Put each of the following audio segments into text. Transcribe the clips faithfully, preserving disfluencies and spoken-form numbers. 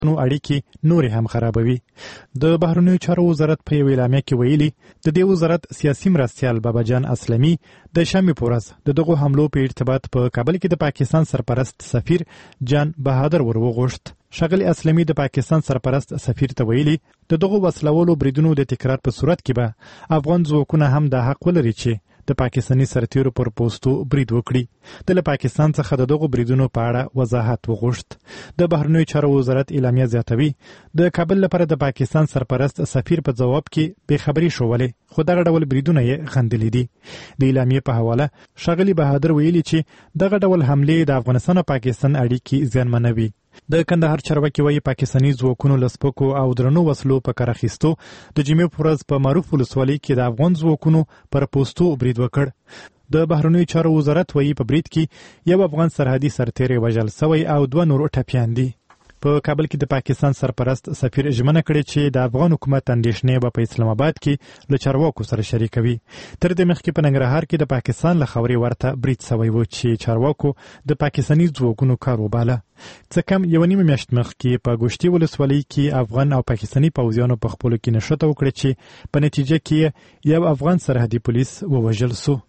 نو اړیکې نورې هم خرابوي. د بهرنیو چارو وزارت په یو اعلامیه کې ویلي د دې وزارت سیاسي مرستیال باباجان اسلمي د شنبې په ورځ د دغو حملو په ارتباط په کابل کې د پاکستان سرپرست سفیر جان بهادر ور وغوښت. ښاغلي اسلمي د پاکستان سرپرست سفیر ته ویلي د دغو وسلوالو بریدونو د تکرار په صورت کې به افغان ځواکونه هم د حق ولري چې د پاکستاني سرتیرو پر پوستو برید وکړي. د له پاکستان څخه د دغو بریدونو په اړه وضاحت وغوښت. د بهرنیو چارو وزارت اعلامیه زیاتوي د کابل لپاره د پاکستان سرپرست سفیر په ځواب کې بې خبري شولې، خو دغه ډول بریدونه یې غندلي دي. د اعلامیې په حواله ښاغلي بهادر ویلي چې دغه ډول حملې د افغانستان او پاکستان اړیکې زیانمنوي. د کندهار چارواکي وایي پاکستاني ځواکونو له سپکو او درنو وسلو په کار اخیستو د جمعې په ورځ په معروف ولسوالۍ کې د افغان ځواکونو پر پوستو برید وکړ. د بهرنیو چارو وزارت وایي په برید کې یو افغان سرحدي سرتیری وژل سوی او دوه نور ټپیان دي. په کابل کې د پاکستان سرپرست سفیر ژمنه کړې چې د افغان حکومت اندېښنې به په اسلام آباد کې له چارواکو سره شریکوي. تر دې مخکې په ننګرهار کې د پاکستان له خاورې ورته برید سوی و چې چارواکو د پاکستاني ځواکونو کار وباله. څه کم یوه نیمه میاشت مخکې په ګوشتي ولسوالۍ کې افغان او پاکستاني پوځیانو په خپلو کې نښته وکړه چې په نتیجه کې یو افغان سرحدي پولیس ووژل سو.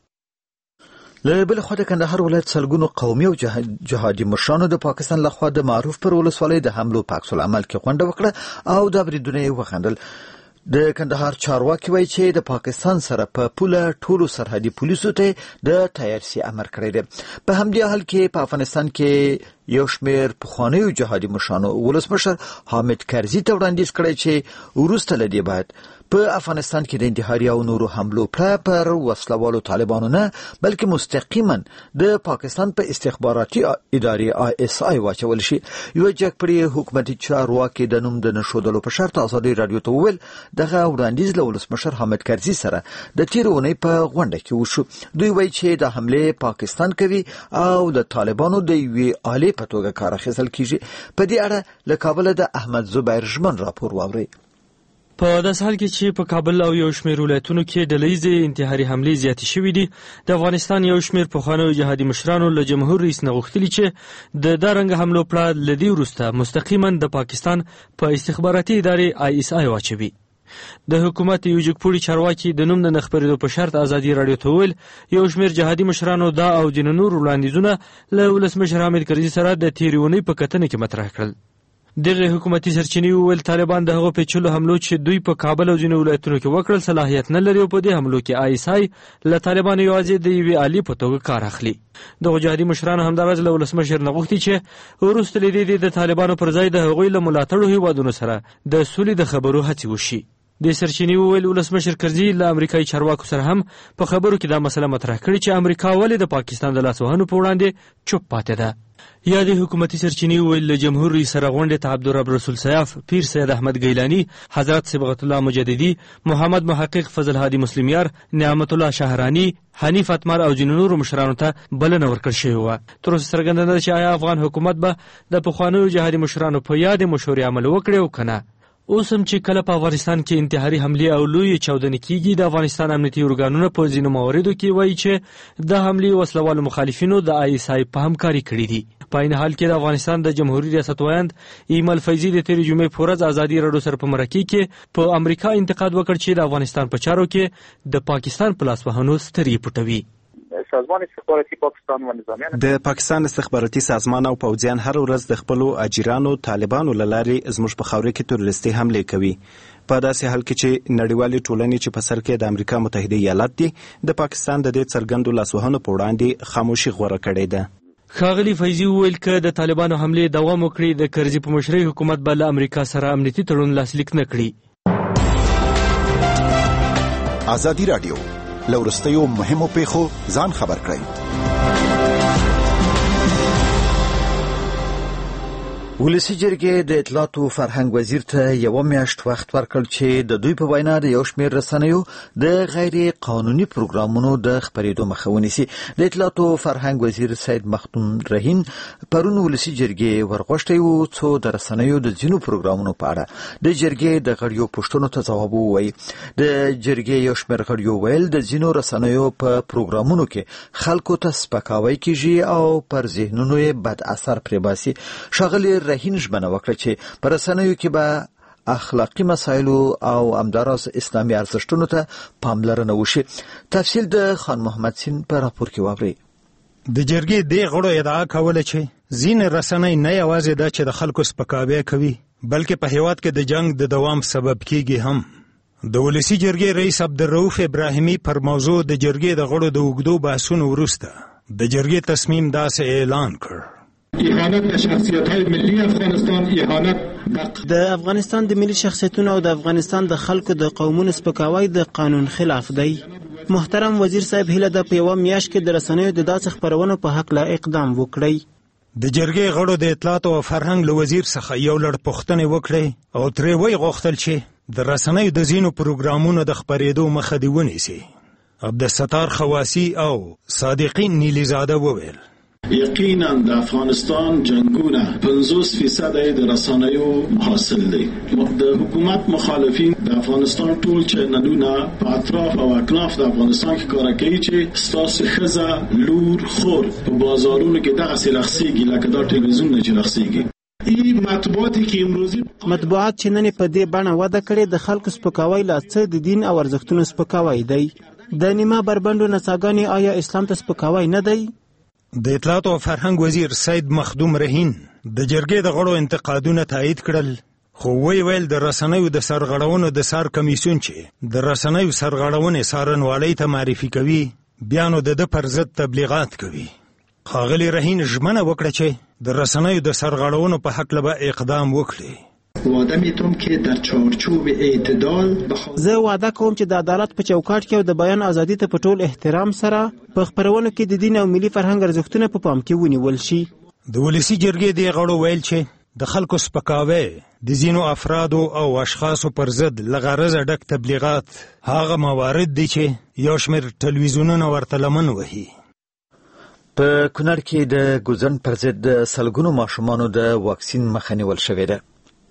له بل خوا د کندهار ولایت سلګونو قومي او جهادي مشرانو د پاکستان لخوا د معروف پر ولسوالۍ د حملو په عکس العمل کې غونډه وکړه او د بریدونه یې وخندل. د کندهار چارواکي وایي چې د پاکستان سره په پوله ټولو سرحدي پولیسو ته د تیارسي امر کړی دی. په همدې حال کې په افغانستان کې یو شمېر پخوانیو جهادي مشرانو ولسمشر حامد کرزي ته وړاندیز کړی چې وروسته له دې باید په افغانستان کې د انتحاري او نورو حملو پر وسلوالو طالبانو نه بلکې مستقیما د پاکستان په استخباراتي ادارې آی اس آی واچول شي. یو جګپړی حکومتي چارواکي د نوم د نښودلو په شرط ازادي رادیو ته وویل دغه وړاندیز له ولسمشر حامد کرزي سره د تیر اونۍ په غونډه کې وشو. دوی وایي چې د حملې پاکستان کوي او د طالبانو د یوې آلې په توګه کار اخیستل کیږي. په دې اړه له کابل د احمد زبیر ژمن راپور واورئ. په داسې حال کې چې په کابل او یو شمېر ولایتونو کې ډلهیزې انتحاري حملې زیاتې شوې دي، د افغانستان یو شمېر پخوانیو جهادي مشرانو له جمهور رئیس نه غوښتلي چې د دا رنګه حملو پړه له دې وروسته مستقیما د پاکستان په استخباراتي ادارې آی اس آی واچوي. د حکومت یو جګپوړي چارواکي د نوم د نه خپرېدو په شرط ازادي رادیو ته وویل یو شمېر جهادي مشرانو دا او ځینو نور وړاندیزونه له ولسمشر حامد کرزي سره د تېرې اونۍ په کتنه کې مطرح کړل. دغه حکومتي سرچینې وویل طالبان د هغو پیچلو حملو چې دوی په کابل او ځینو ولایتونو کې وکړل صلاحیت نه لري او په دې حملو کې آی اس آی له طالبانو یوازې د یوې آلې په توګه کار اخلي. دغو جهادي مشرانو همداراز له ولسمشر نه غوښتي چې وروسته له دې د طالبانو پر ځای د هغوی له ملاتړو هیوادونو سره د سولې د خبرو هڅې وشي. د سرچینې وویل ولسمشر کرزي له امریکایي چارواکو سره هم په خبرو کې دا مسله مطرح کړې چې امریکا ولې د پاکستان د لاسوهنو په وړاندې چوپ پاتې ده. یا د حکومتي سرچینې وویل له جمهور رئیس سره غونډې ته عبدالرب رسول سیاف، پیر سید احمد گیلانی، حضرت صبغت الله مجددي، محمد محقق فضل هادي مسلمیار، نعمت الله شهرانی، حنیف اتمر او ځینو نورو مشرانو ته بلنه ورکړل شوې وه. تر اوسه څرګنده نه ده چې آیا افغان حکومت به د پخوانیو جهادي مشرانو په یادې مشورې عمل وکړي او که نه. اوس هم چې کله په افغانستان کې انتحاري حملې او لویې چاودنې کېږي، د افغانستان امنیتي ارګانونه په ځینو مواردو کې وایي چې د حملې وسلوالو مخالفینو د آی اس آی په همکاري کړې دي. په عین حال کې د افغانستان د جمهوریت ریاست وایند ایمل فیضي د تېرې جمعې په ورځ ازادي راډیو سره په مرکې کې په امریکا انتقاد وکړ چې د افغانستان په چارو کې د پاکستان په لاسوهنو سترګې پټوي. سازمان استخباراتي پاکستان و نظامیان د پاکستان استخباراتي سازمان او پوځیان هر ورځ د خپلو اجیرانو طالبانو له لارې زموږ په خاوره کې تروریستي حملې کوي. په داسې حال کې چې نړیوالې ټولنې چې په سر کې د امریکا متحده ایالات دي د پاکستان د دې څرګندو لاسوهنو په وړاندې خاموشي غوره کړې ده. ښاغلي فیضي وویل که د طالبانو حملې دوام وکړي د کرزي په مشرۍ حکومت به له امریکا سره امنیتي تړون لاسلیک نه کړي. ازادي راډیو له وروستیو مهمو پیښو ځان خبر کړئ. ولسی جرګې د اطلاعات او فرهنګ وزیر ته یو میاشت وخت ورکړ چې د دوی په وینا د یو شمېر رسنیو د غیر قانوني پروګرامونو د خپرېدو مخه ونیسي. د اطلاعات او فرهنګ وزیر سید مختوم رهین پرون ولسی جرګې ورغوښتی و څو د رسنیو د ځینو پروګرامونو په اړه د جرګې د غړیو پوښتنو ته ځواب ووایي. د جرګې یو شمېر غړیو ویل د ځینو رسنیو په پروګرامونو کې خلکو ته سپکاوی کیږي او پر ذهنونو یې بد اثر پرې باسي. ښاغلي رهین ژمنه وکړه چې په رسنیو کې به اخلاقی مسایلو او همداراز اسلامي ارزښتونو ته پاملرنه وشي. تفصیل د خان محمد سین په راپور کې واورئ. د جرګې د غړو ادعا کوله چې ځینې رسنۍ نه یوازې دا چې د خلکو سپکاوی کوي بلکې په هیواد کې د جنگ د دوام سبب کیږي هم. د ولسی جرګې رئیس عبدالرؤف ابراهیمی پر موضوع د جرګې د غړو د اوږدو بحثونو وروسته د جرګې تصمیم داسې اعلان کړ: اهانت به شخصیت‌های ملی افغانستان، اهانت د افغانستان د ملي شخصیتونو او د افغانستان د خلکو د قومونو سپکاوی د قانون خلاف دی. محترم وزیر صاحب هیله ده په یوه میاشت کې د رسنیو د داسې خپرونو په حق لا اقدام وکړئ. د جرګې غړو د اطلاعات او فرهنګ له وزیر څخه یو لړ پوښتنې وکړې او ترې ویې غوښتل چې د رسنیو د ځینو پروګرامونو د خپرېدو مخه دې ونیسي. عبدالستار خواسی او صادقین نیلیزاده وویل: یقینا د افغانستان جنگونه پنځوس فیصد د رسنیو حاصل دی. د حکومت مخالفین د افغانستان ټول چینلونه په اطراف او اکناف د افغانستان کې کار کوي چې ستاسو ښځه، لور، خور په بازارونو کې دغسې لغسیږي لکه دا ټلویزیون نه چې لغسیږي. ای مطبوعاتي کې امروزي مطبوعات چې نن په دې بڼه وده کړې د خلکو سپکاوی لا څه د دین او ارزښتونو سپکاوی دی. د نیمه بربندو نڅاګانې آیا اسلام ته سپکاوی نه دی؟ د اطلاعات او فرهنګ وزیر سید مخدوم رهین د جرګې د غړو انتقادونه تایید کړل، خو وی ویل د رسنیو د سرغړونو د سار کمیسیون چې د رسنیو سرغړونې څارنوالۍ ته معرفي کوي بیا نو د ده پر ضد تبلیغات کوي. ښاغلي رهین ژمنه وکړه چې د رسنیو د سرغړونو په هکله به اقدام وکړي. وعده میتونم که در چارچوب اعتدال زه وعده کوم چې د عدالت په چوکاټ کې او د بیان ازادي ته په ټول احترام سره په خپرونو کې د دین او ملي فرهنګ ارزښتونه په پام کې ونیول شي. د ولسی جرګې د غړو ویل چې د خلکو سپکاوی د ځینو افرادو او اشخاصو پر ضد له غرضه ډک تبلیغات هغه موارد دي چې یو شمېر ټلویزیونونه ورته لمن وهي. په کونړ کې د ګوزن پر ضد د سلګونو ماشومانو د واکسین مخه نیول شوې ده.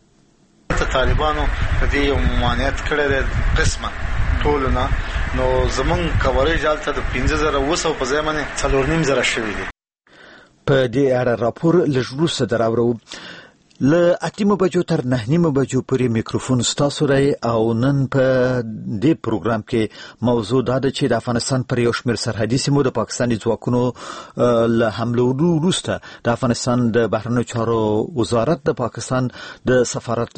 طالبانو د دې یو ممانعت کړی دی قسمه ټولو نه، نو زمونږ کوریج هلته د پنځه زره اوه سوه په ځای باندې څلور نیم زره شوي دي. په دې اړه راپور لږ وروسته دراوړو. له اتیمو بجو تر نه نیمو بجو پورې میکروفون ستاسو دی او نن په دې پروګرام کې موضوع دا ده چې د افغانستان پر یو شمېر سرحدي سیمو د پاکستاني ځواکونو له حملو وروسته د افغانستان د بهرنیو چارو وزارت د پاکستان د سفارت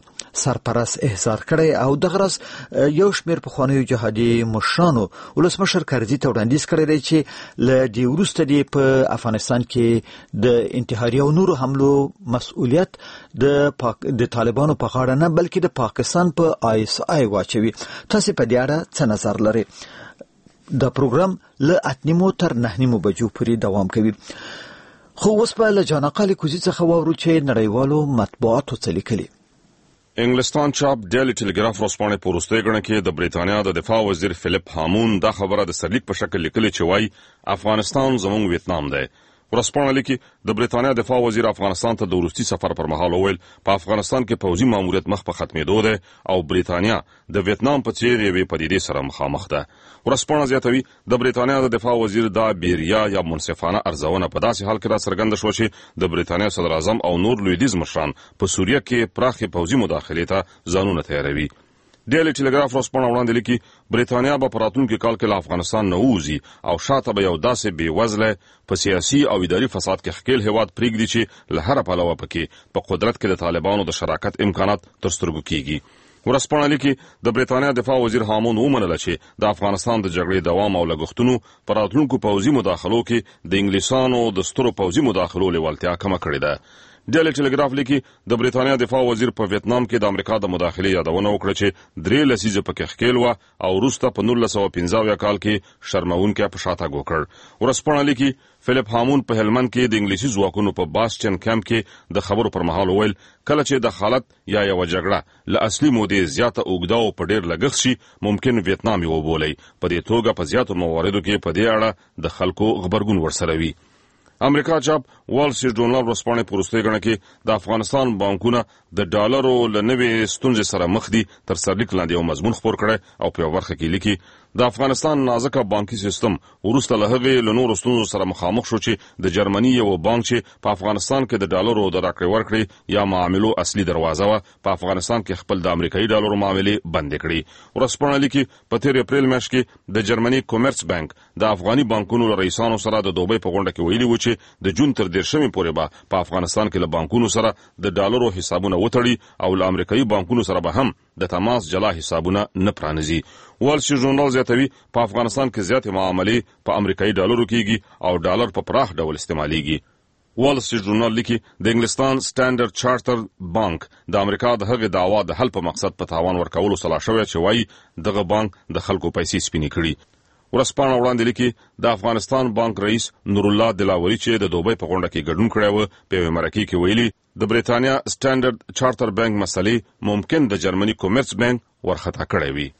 سرپرست احضار کړی او دغه راز یو شمېر پخوانیو جهادي مشرانو ولسمشر کرزي ته وړاندیز کړی دی چې له دې وروسته دې په افغانستان کې د انتحاري او نورو حملو مسؤلیت د پاک د طالبانو په غاړه نه بلکې د پاکستان په آی اس آی واچوي. تاسو په دې اړه څه نظر لرئ؟ دا پروګرام له اتنیمو تر نه نیمو بجو پورې دوام کوي. خو اوس به له جانقالي کوزي څخه واورو چې نړیوالو مطبوعاتو څه لیکلي. انګلستان چاپ ډیلی ټلګراف ورځپاڼې په وروستۍ ګڼه کې د بریتانیا د دفاع وزیر فلیپ هامون دا خبره د سرلیک په شکل لیکلې چې وایي افغانستان زموږ ویتنام دی. ورځپاڼه لیکي د بریتانیا دفاع وزیر افغانستان ته د وروستي سفر پر مهال وویل په افغانستان کې پوځي ماموریت مخ په ختمېدو دی او بریتانیا د ویتنام په څېر یوې پدیدې سره مخامخ ده. ورځپاڼه زیاتوي د بریتانیا د دفاع وزیر دا بیریا یا منصفانه ارزونه په داسې حال کې را څرګنده شوه چې د بریتانیا صدر اعظم او نور لویدیځ مشران په سوریه کې پراخې پوځي مداخلې ته ځانونه تیاروي. ډیلی ټلګراف ورځپاڼه وړاندې لیکي بریتانیا به په راتلونکي کال کې له افغانستان نه ووځي او شاته به یو داسې بېوزله په سیاسي او اداري فساد کې ښکېل هېواد پرېږدي چې له هره پلوه پکې په قدرت کې د طالبانو د شراکت امکانات تر سترګو کېږي. ورځپاڼه لیکي د بریتانیا دفاع وزیر هامون ومنله چې د افغانستان د جګړې دوام او لګښتونو په راتلونکو پوځي مداخلو کې د انګلیسانو د سترو پوځي مداخلو لیوالتیا کمه کړې ده. ډیلی ټلګراف لیکي د بریتانیا دفاع وزیر په ویتنام کې د امریکا د مداخلې یادونه وکړه چې درې لسیزې پکې ښکېل وه او وروسته په نولس سوه پنځه اویا کال کې شرموونکی په شاتګ وکړ. ورځپاڼه لیکي فلیپ هامون په هلمند کې د انګلیسي ځواکونو په باسټین کمپ کې د خبرو پر مهال وویل کله چې د حالت یا یوه جګړه له اصلي مودې زیاته اوږده او په ډېر لګښت شي ممکن ویتنام یې وبولئ. په دې توګه په زیاتو مواردو کې په دې اړه د خلکو غبرګون ورسره وي. امریکا چاپ وال سټریټ جورنال ورځپاڼې په وروستۍ ګڼه کې د افغانستان بانکونه د ډالرو له نوې ستونزې سره مخ دي تر سرلیک لاندې یو مضمون خپور کړی او په یوه برخه کې لیکي د افغانستان نازکه بانکي سیستم وروسته له هغې له نورو ستونزو سره مخامخ شو چې د جرمني یو بانک چې په افغانستان کې د ډالرو د راکړې ورکړې یا معاملو اصلي دروازه وه په افغانستان کې خپل د امریکایي ډالرو معاملې بندې کړې. ورځپاڼه لیکي په تیر اپریل میاشت کې د جرمني کومرس بانک د افغاني بانکونو له رئیسانو سره د دوبۍ په غونډه کې ویلي و چې د جون تر دیرشمې پورې به په افغانستان کې له بانکونو سره د ډالرو حسابونه وتړي او له امریکایي بانکونو سره به هم د تماس جلا حسابونه نه پرانیزي. وال سټریټ ژورنال زیاتوي په افغانستان کې زیاتې معاملې په امریکایي ډالرو کېږي او ډالر په پراخ ډول استعمالېږي. وال سټریټ ژورنال لیکي د انګلستان سټانډرډ چارټر بانک د امریکا د هغې دعوا د حل په مقصد په تاوان ورکولو سلا شوی چې وایي دغه بانک د خلکو پیسې سپینې کړي. ورځپاڼه وړاندې لیکي د افغانستان بانک رئیس نور الله دلاوري چې د دوبۍ په غونډه کې ګډون کړی و په یوې مرکې کې ویلي د بریتانیا سټانډرډ چارټر بانک مسلې ممکن د جرمني کومرس بانک ورخطا کړی وي.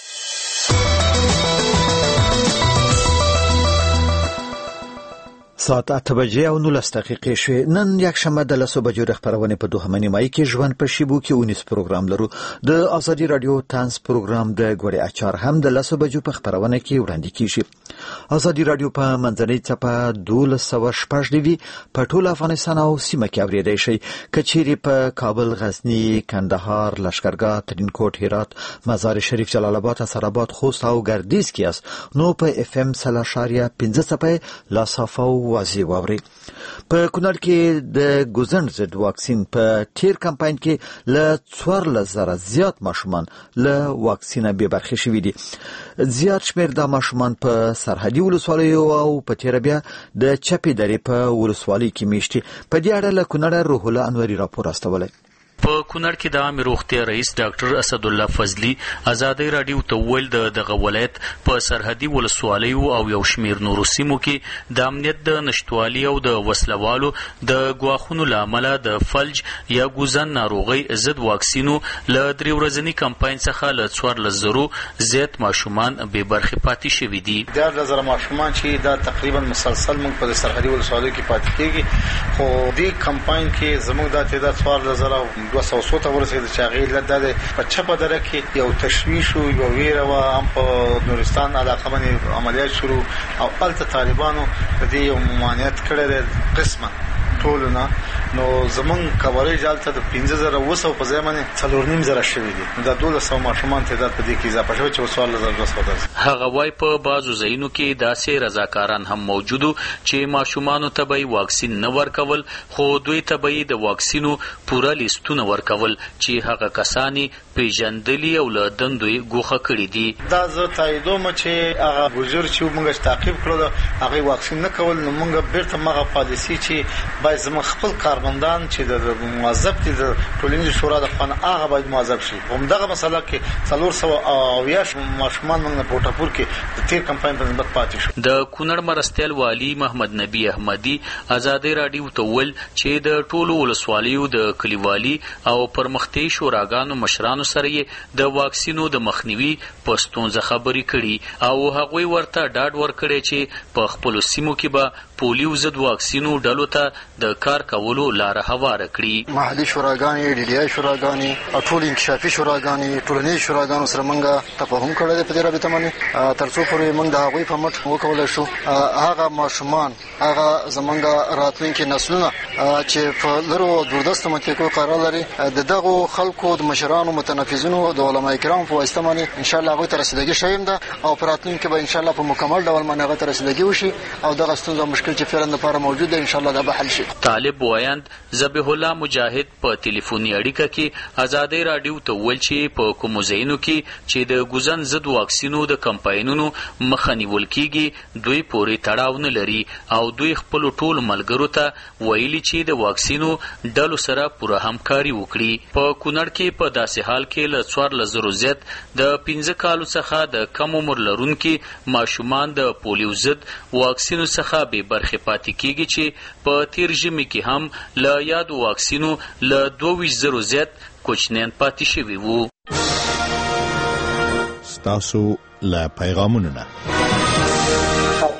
ساعت اته بجې او نولس دقیقې شوې. نن یکشنبه د لسو بجو د خپرونې په دوهمه نیمایي کې ژوند په شیبو کې اونیس پروګرام لرو. د ازادي رادیو طنز پروګرام د ګوړې اچار هم د لسو بجو په خپرونه کې وړاندې کیږي. ازادي رادیو په منځنۍ څپه دولس سوه شپږ نوي په ټول افغانستان او سیمه کې اورېدای شئ. که چیرې په کابل، غزني، کندهار، لشکرګاه، ترینکوټ، هرات، مزار شریف، جلال آباد، اسراباد، خوست او ګردیز کې یاست نو په اف ام سل اشاریه پنځه څپه لا صافه واضح واوري. په کونړ کې د ګوزن ضد واکسین په تیر کمپاین کې له څوارلس زره زیات ماشومان له واکسینه بې برخې شوي دي. زیات شمېر د ماشومان په سرحدي ولسوالیو او په تیره بیا د چپې درې په ولسوالۍ کې میشتي. په دې اړه له کونړه روح الله انوري راپور استولی. په کونړ کې د عامې روغتیا رئیس ډاکټر اسد الله فضلي ازادي رادیو ته ویل د دغه ولایت په سرحدي ولسوالیو او یو شمېر نورو سیمو کې د امنیت د نشتوالي او د وسلوالو د ګواښونو له امله د فلج یا ګوزن ناروغۍ ضد واکسینو له درې ورځني کمپاین څخه له څوارلس زرو زیات ماشومان بې برخې پاتې شوي دي. دیارلس زره ماشومان چې دا تقریبا مسلسل موږ په سرحدي ولسوالیو کې پاتې کېږي، خو دې کمپاین کې زموږ دا تعداد څوارلس زره دوه سوه څو ته ورسېد چې هغې علت دا دی په چپه دره کې یو تشویش و، یوه ویره وه، هم په نورستان علاقه باندې عملیات شروع او هلته طالبانو د دې یو ممانعت کړی دی قسماً ټولو نه. نو زمونږ کوریج هلته د پنځه زره اووه سوه په ځای باندې څلور نیم زره شوي دي. نو دا دولس سوه ماشومان تعداد په دې کې اضافه شوی چې اوس څوارلس زره دوه سوه درځي. هغه وایي په بعضو ځایونو کې داسې رضاکاران هم موجود وو چې ماشومانو ته به یې واکسین نه ورکول، خو دوی ته به یې د واکسینو پوره لیستونه ورکول چې هغه کسان یې پیژندلي او له دندو یې ګوښه کړي دي. دا زه تاییدوم چې هغه بزرګ چې موږ تعقیب کړو هغې واکسین نه کول، نو موږ بیرته مغه پالیسي چې باید زموږ خپل کارمندان چې د موظف دي د ټولنیزې شورا د خوا نه هغه باید موظف شي. همدغه مسله کې څلور سوه اویا ماشومان موږ په ټاپور کې د تیر کمپاین په نسبت پاتې شو. د کونړ مرستیال والي محمد نبی احمدي ازادي رادیو ته ویل چې د ټولو ولسوالیو د کلیوالي او پرمختیایي شوراګانو مشرانو سره یې د واکسینو د مخنیوي په ستونزه خبرې کړي او هغوی ورته ډاډ ورکړی چې په خپلو سیمو کې به پولیو ضد واکسینو ډلو ته د کار کولو لاره هواره کړي. محلي شوراګانې، ډي ډي آی شوراګانې او ټول انکشافي شوراګانې، ټولنیز شوراګانو سره موږ تفاهم کړی دی په دې رابطه باندې تر څو پورې موږ د هغوی په مټ وکولی شو هغه ماشومان، هغه زموږ راتلونکي نسلونه چې په لرو دوردستو منطقو قرار لري د دغو خلکو د مشرانو متنفذینو د علما کرامو په واسطه باندې انشاءالله هغوی ته رسیدګي شوې ده او په راتلونکي به انشاءالله په مکمل ډول باندې هغه ته رسیدګي وشي او دغه ستونزه مشکل چې فعلا لپاره موجود ده انشاءالله دا به حل شي. طالب وایند ذبیح الله مجاهد په ټلیفوني اړیکه کې ازادي رادیو ته ویل چې په کومو ځایونو کې چې د ګوزن ضد واکسینو د کمپاینونو مخه نیول کېږي دوی پورې تړاو نه لري او دوی خپلو ټولو ملګرو ته ویلي چې د واکسینو ډلو سره پوره همکاري وکړي. په کونړ کې په داسې حال کې له څوارلس زرو زیات د پنځه کالو څخه د کم عمر لرونکي ماشومان د پولیو ضد واکسینو څخه بې برخې پاتې کېږي چې په تیر ژمي کې هم له یادو واکسینو له دوه ویشت زرو زیات کوچنیان پاتې شوي وو. ستاسو له پیغامونو نه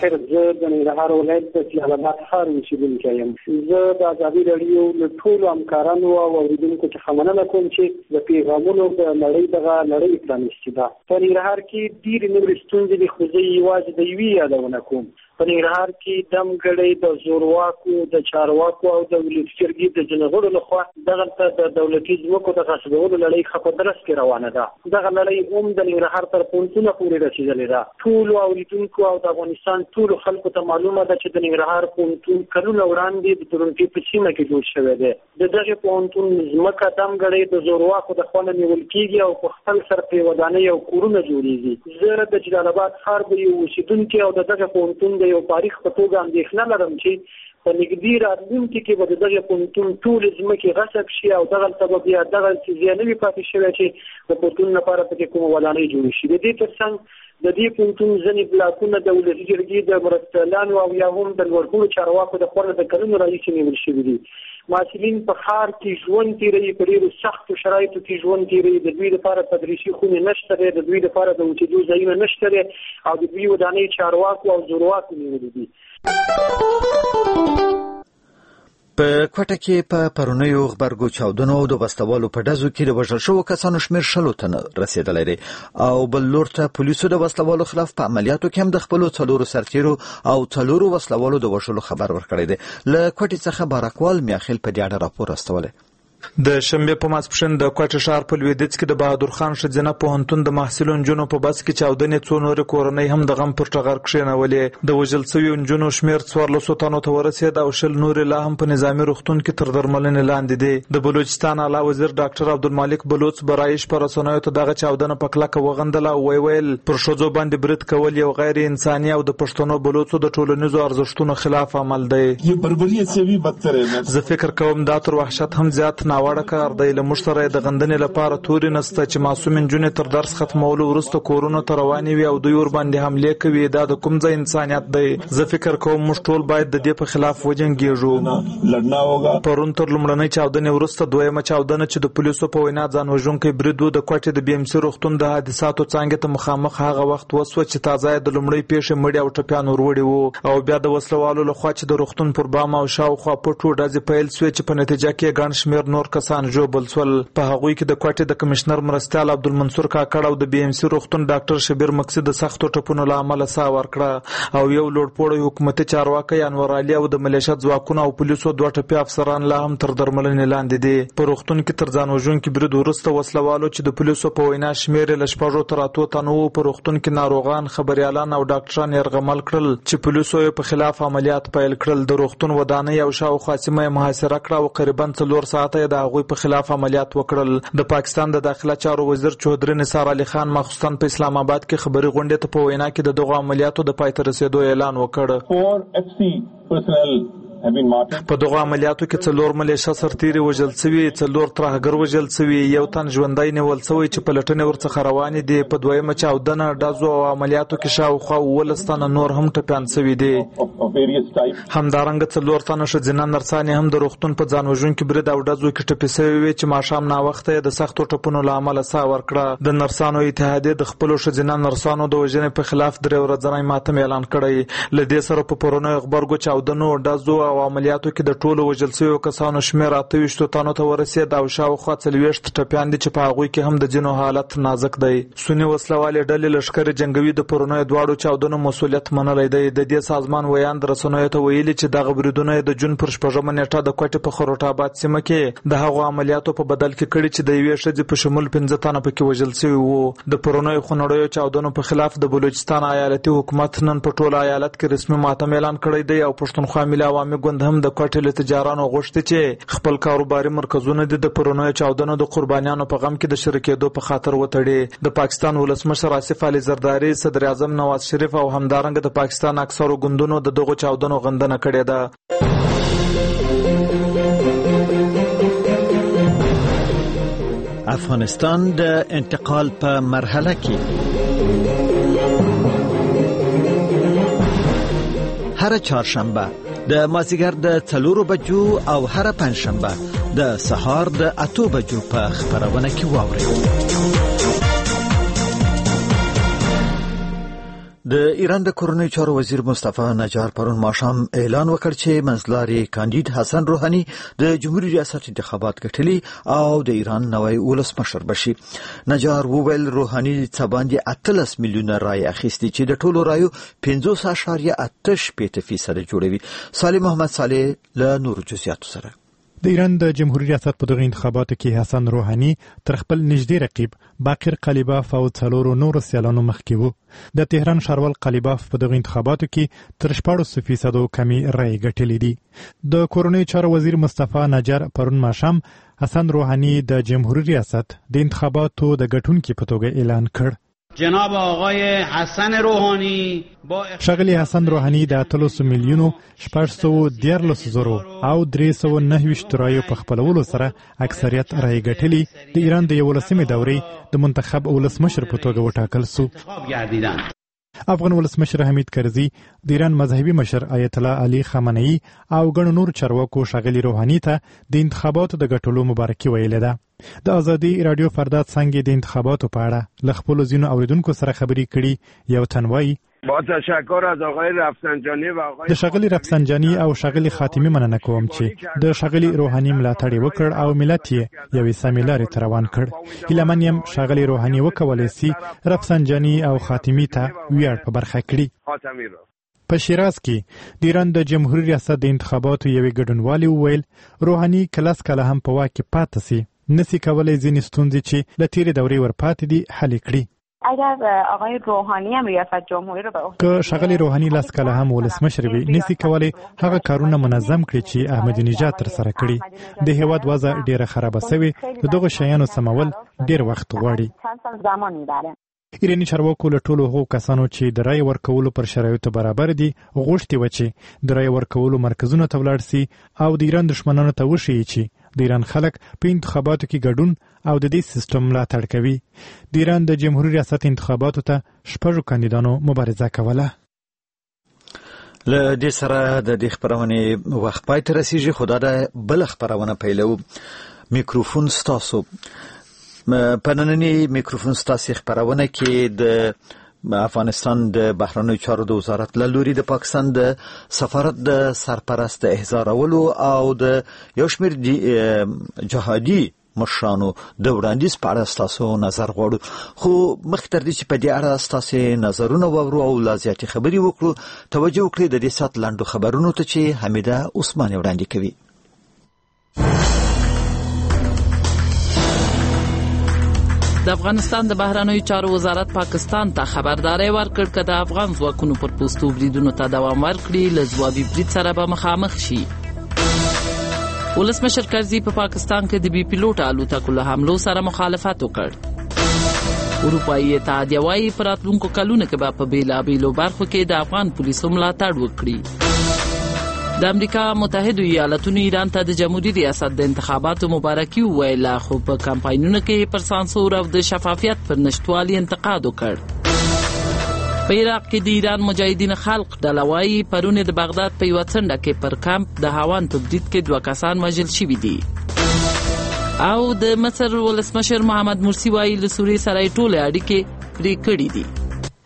خیر، زه د ننګرهار ولایت د جلال آباد ښار اوسېدونکی یم. زه د ازادي راډیو له ټولو همکارانو او اورېدونکو څخه مننه کوم چې د پیغامونو د نړۍ دغه نړۍ پرانیستې ده. په ننګرهار کې ډېرې نورې ستونزې دي، خو زه یوازې د یوې یادونه کوم. په ننګرهار کې دمګړۍ د زورواکو، د چارواکو او د ولسي جرګې د جنغړو لخوا دغلته د دولتي ځمکو د غصبولو لړۍ ښه په درس کې روانه ده. دغه لړۍ هم د ننګرهار تر پوهنتونه پورې رسېدلې ده. ټولو اورېدونکو او د افغانستان ټولو خلکو ته معلومه ده چې د ننګرهار پوهنتون کلونه وړاندې د تورنټي په سیمه کې جوړ شوی دی. د دغې پوهنتون ځمکه دمګړۍ د زورواکو د خوا نه نیول کېږي او په خپل سر پرې ودانۍ او کورونه جوړېږي. زه د جلال آباد ښار د یو اوسېدونکي او د دغه پوهنتون د یو تاریخ په توګه اندېښنه لرم چې په نږدې راتلونکي کې به د دغه پوهنتون ټولې ځمکې غصب شي او دغلته به بیا دغسې ځای نه وي پاتې شوی چې د پوهنتون لپاره پکې کومه ودانۍ جوړې شي. د دې تر څنګ د دې پوهنتون ځینې بلاکونه د ولسي جرګې د مرستیالانو او یا هم د لوړپوړو چارواکو د خوا نه د کلونو راهیسې نیول شوي دي. محصلین په ښار کې ژوند تېروي، په ډېرو سختو شرایطو کې ژوند تېروي. د دوی لپاره تدریسي خونې نشته دی، د دوی لپاره د اوسېدو ځایونه نشته دی او د دوی ودانۍ چارواکو او زورواکو نیولې دي. په کوټه کې په پرونیو غبرګو چاودنو او د بستوالو په ډزو کې د وژل شوو کسانو شمېر شلو ته رسېدلی دی او بل لور ته پولیسو د وسلوالو خلاف په عملیاتو کې هم د خپلو څلورو سرتیرو او څلورو وسلوالو د وژلو خبر ورکړی دی. له کوټې څخه بارکوال میاخیل په دې اړه راپور استولی. د شنبې په ماسپښین د کوټه ښار په لویدیځ کې د بهادر خان ښځینه پوهنتون د محصلو نجونو په بس کې چاودنې څو نورې کورنۍ هم د غم پر ټغر کښېنولې. د وژل شویو نجونو شمېر څوارلسو تنو ته ورسېد او شل نورې لا هم په نظامي روغتون کې تر درملنې لاندې دي. د بلوچستان اعلی وزیر ډاکټر عبدالمالک بلوچ برایش په رسنیو ته دغه چاودنه په کلکه وغندله او ویې ویل پر ښځو باندې برید کول یو غیر انساني او د پښتنو بلوچو د ټولنیزو ارزښتونو خلاف عمل دی. زه فکر کوم دا تر وحشت هم زیات ناوړه کار دی. له موږ سره د غندنې لپاره توري نسته چې معصوم نجونې تر درس ختمولو وروسته کورونو ته روانې وي او دوی ورباندې حملې کوي. دا د کوم ځای انسانیت دی؟ زه فکر کوم موږ ټول باید د دې په خلاف وجنګېږو. پرون تر لومړنۍ چاودنې وروسته دویمه چاودنه چې د پولیسو په وینا ځان وژونکی برید و د کوټې د بي ام سي روغتون د حادثاتو څانګې ته مخامخ هغه وخت وسوه چې تازه د لومړۍ پیښې مړي او ټپیان وروړي وو او بیا د وسلوالو لخوا چې د روغتون پر بام او شاوخوا پټو ډزې پیل سوې چې په نتیجه کې ګڼ شمېر نور کسان ژوبل سول. په هغوی کې د کوټې د کمشنر مرستیال عبدالمنصور کاکړ او د بي ام سي روغتون ډاکټر شبیر مقصد د سختو ټپونو له امله ساه ورکړه او یو لوړپوړی حکومتي چارواکی انور علي او د ملیشیا ځواکونو او پولیسو دوه ټپي افسران لا هم تر درملنې لاندې دي. په روغتون کې تر ځان وژونکي برید وروسته وسلوالو چې د پولیسو په وینا شمېر یې له شپږو تر اتو تنو په روغتون کې ناروغان، خبریالان او ډاکټران یرغمل کړل چې پولیسو یې په خلاف عملیات پیل کړل. د روغتون ودانۍ او شاوخوا سیمه یې محاصره کړه او قریبا څلور ساعته یې د هغوی په خلاف عملیات وکړل. د پاکستان د داخله چارو وزیر چودري نثار علي خان مخصوصا په اسلام آباد کې خبري غونډې ته په وینا کې د دغو عملیاتو د پای ته رسیدو اعلان وکړ. په دغه عملیاتو کې څلور ملیشیا سرتیري وژل شوي، څلور ترهګر وژل شوي، یو تن ژوندی نیول شوی چې پلټنې ورڅخه روانې دي. په دویمه چاودنه، ډزو او عملیاتو کې شاوخوا اوولس تنه نور هم ټپیان شوي دي. همدارنګه څلور تنه ښځینه نرسانې هم د روغتون په ځان وژونکي برید او ډزو کې ټپي شوي وې چې ماښام ناوخته یې د سختو ټپونو له امله ساه ورکړه. د نرسانو اتحادیې د خپلو ښځینه نرسانو د وژنې په خلاف درې ورځنی ماتم اعلان کړی. له دې سره په پرونیو غبرګو چاودنو، ډزو او عملیاتو کې د ټولو وژل شویو کسانو شمېر اته ویشتو تنو ته ورسېد او شاوخوا څلوېښت ټپیان دي چې په هغوی کې هم د ځینو حالت نازک دی. سني وسلوالې ډلې لښکرې جنګوي د پرونیو دواړو چاودنو مسؤلیت منلی دی. د دې سازمان ویان د رسنیو ته ویلي چې دغه بریدونه د جون پر شپږمه نیټه د کوټې په خروټ آباد سیمه کې د هغو عملیاتو په بدل کې کړي چې د یوې ښځې په شمول پنځه تنه پکې وژل شوي وو. د پرونیو خونړیو چاودنو په خلاف د بلوچستان ایالتي حکومت نن په ټول ایالت کې رسمي ماتم اعلان کړی دی او پښتونخوا ملي عوامي ګوند هم د کوټې له تجارانو غوښتي چې خپل کاروباري مرکزونه د پرونیو چاودنو د قربانیانو په غم کې د شریکېدو په خاطر وتړي. د پاکستان ولسمشر آصف علي زرداري، صدر اعظم نواز شریف او همدارنګه د پاکستان اکثرو ګوندونو د دغو چاودنو غندنه کړې ده. افغانستان د انتقال په مرحله کې هر چهارشنبه د مازیګر د څلورو بجو او هر پنځشنبه د سهار د اتو بجو په خبرونه کې واورئ. د ایران د کورنیو چارو وزیر مصطفی نجار پرون ماښام اعلان وکړ چې منځلاري کاندید حسن روحاني د جمهوریت ریاست انتخابات ګټلي او د ایران نوی ولسمشر بشي. نجار وویل روحاني څه باندې اتلس میلیونه رای اخیستي چې د ټولو رایو پنځوس اعشاریه اته شپېته فیصد جوړوي. صالح محمد صالح له نورو جزئیاتو سره. د ایران د جمهوریت ریاست په دغه انتخاباتو کې حسن روحاني تر خپل نږدې رقیب باقر قلیباف او څلورو نورو سیالانو مخکې وو. د تهران ښاروال قلیباف په دغه انتخاباتو کې تر شپاړس فیصدو کمی رای ګټلې دي. د کورنیو چارو وزیر مصطفی نجار پرون ماښام حسن روحاني د جمهوریت ریاست د انتخاباتو د ګټونکي په توګه اعلان کړ. جناب آقای حسن روحانی با ښاغلی حسن روحاني د اتلس میلیونو شپږ سوه دیارلس زرو او درې سوه نهه ویشت رایو په خپلولو سره اکثریت رای ګټلي د ایران د یولسمې دورې د منتخب ولسمشر په توګه وټاکل سو. افغان ولسمشر حمید کرزي د ایران مذهبي مشر آیت الله علي خامنه‌ای او ګڼو نور چارواکو ښاغلي روحاني ته د انتخاباتو د ګټلو مبارکي ویلې ده. د ازادي رادیو فرداد څنګه د انتخاباتو په اړه له خپلو ځینو اوریدونکو سره خبرې کړي. یو تن وایي با تشکر از آقای رفسنجانی و آقای د ښاغلي رفسنجانی او ښاغلي خاتمی مننه کوم چې د ښاغلي روحاني ملاتړ وکړ او ملت یې یوې سمې لارې ته روان کړ. هیله من یم ښاغلي روحاني وکولی سي رفسنجانی او خاتمی ته ویاړ په برخه کړي. په شیراز کې د ایران د جمهوریت ریاست د انتخاباتو یوې ګډونوالې وویل روحاني کلس کله هم په واک کې پاتې سي نسی کولای ځینې ستونزې چې له تیرې دورې ورپاتې دي حل کړي. اگر آقای روحانی هم ریاست جمهوری رو به عهده که ښاغلی روحاني لاس کله هم ولسمشر وي نسی کولای هغه کارونه منظم کړي چې احمدي نژاد تر سره کړي. د هیواد وضع ډیره خرابه سوې د دغه شیانو سمول ډیر وخت غواړي. ایراني چارواکو له ټولو هغو کسانو چې د رای ورکولو پر شرایطو برابر دي غوښتي و چې د رای ورکولو مرکزونو ته ولاړ سي او د ایران دښمنانو ته وښیي چې د ایران خلک په انتخاباتو کې ګډون او د دې سیستم ملاتړ کوي. د ایران د جمهوریت ریاست انتخاباتو ته شپږو کاندیدانو مبارزه کوله. له دې سره د دې خپرونې وخت پای ته رسیږي خو دا د بل خپرونه پیلو. میکروفون ستاسو په نننی میکروفون ستاسو خپرونه کې د افغانستان د بهرنیو چارو د وزارت له لوري د پاکستان د سفارت د سرپرست احضارولو او د یو شمېر جهادي مشرانو د وړاندیز په اړه ستاسو نظر غواړو. خو مخکې تر دې چې په دې اړه ستاسو نظرونه واورو او لا زیاتې خبرې وکړو توجه وکړئ د دې ساعت لنډو خبرونو ته چې حمیده عثمان وړاندې کوي. د افغانستان د بهرنیو چارو وزارت پاکستان ته خبرداري ورکړ چې د افغان ځواکونو پر پوستو بریدونو ته دوام ورکړي له ځوابي برید سره به مخامخ شي. ولسمشر کرزي په پا پاکستان کې د بي پیلوټ الوتکو له حملو سره مخالفت وکړ. اروپایي اتحادیه وايي په راتلونکو کلونو کې به په بیلابیلو برخو کې د افغان پولیسو ملاتړ وکړي. د امریکا متحده ایالاتونو ایران ته د جمهوریت ریاست د انتخاباتو مبارکي وویله خو په کمپاینونو کې پر سانسور او د شفافیت پر نشټوالي انتقاد وکړ. په عراق کې د ایران مجاهدین خلق ډله وايي پرون د بغداد په یوه څنډه کې پر کمپ د هاوان په برید کې دوه کسان وژل شوي دي. او د مصر ولسمشر محمد مرسی وايي له سوریې سره یې ټولې اړیکې پرې کړې دي.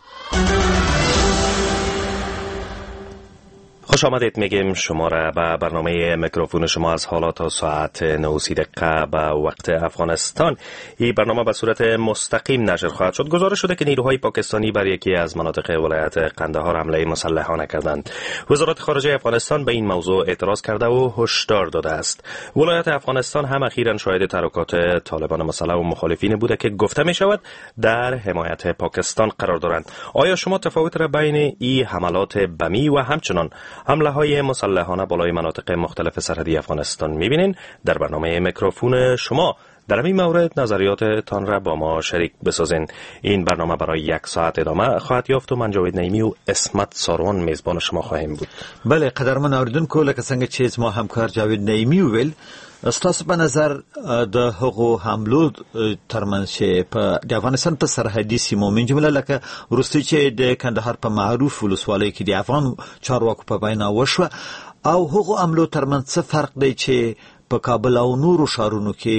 خوش آمدید میگیم شما را به برنامه میکروفون شما از حالا تا ساعت نه و سی دقیقه به وقت افغانستان. این برنامه به صورت مستقیم نشر خواهد شد. گزارش شده که نیروهای پاکستانی بر یکی از مناطق ولایت قندهار حمله مسلحانه کردند. وزارت خارجه افغانستان به این موضوع اعتراض کرده و هشدار داده است. ولایت افغانستان هم اخیراً شاهد تحرکات طالبان مسلح و مخالفین بوده که گفته می شود در حمایت پاکستان قرار دارند. آیا شما تفاوت را بین این حملات بمی و همچنان حمله های مسلحانه بالای مناطق مختلف سرحدی افغانستان میبینین؟ در برنامه میکروفون شما در این مورد نظریاتتان را با ما شریک بسازین. این برنامه برای یک ساعت ادامه خواهد یافت و من جاوید نعیمی و اسمت ساروان میزبان شما خواهیم بود. بله قدرمن اوریدونکو لکه څنګه چې ما همکار جاوید نعیمی ویل ستاسو په نظر د هغو حملو ترمنځ چې په د افغانستان په سرحدي سیمو من جمله لکه وروستي چې د کندهار په معروف ولسوالۍ کې د افغان چارواکو په وینا وشوه او هغو حملو ترمنځ څه فرق دی چې په کابل او نورو ښارونو کې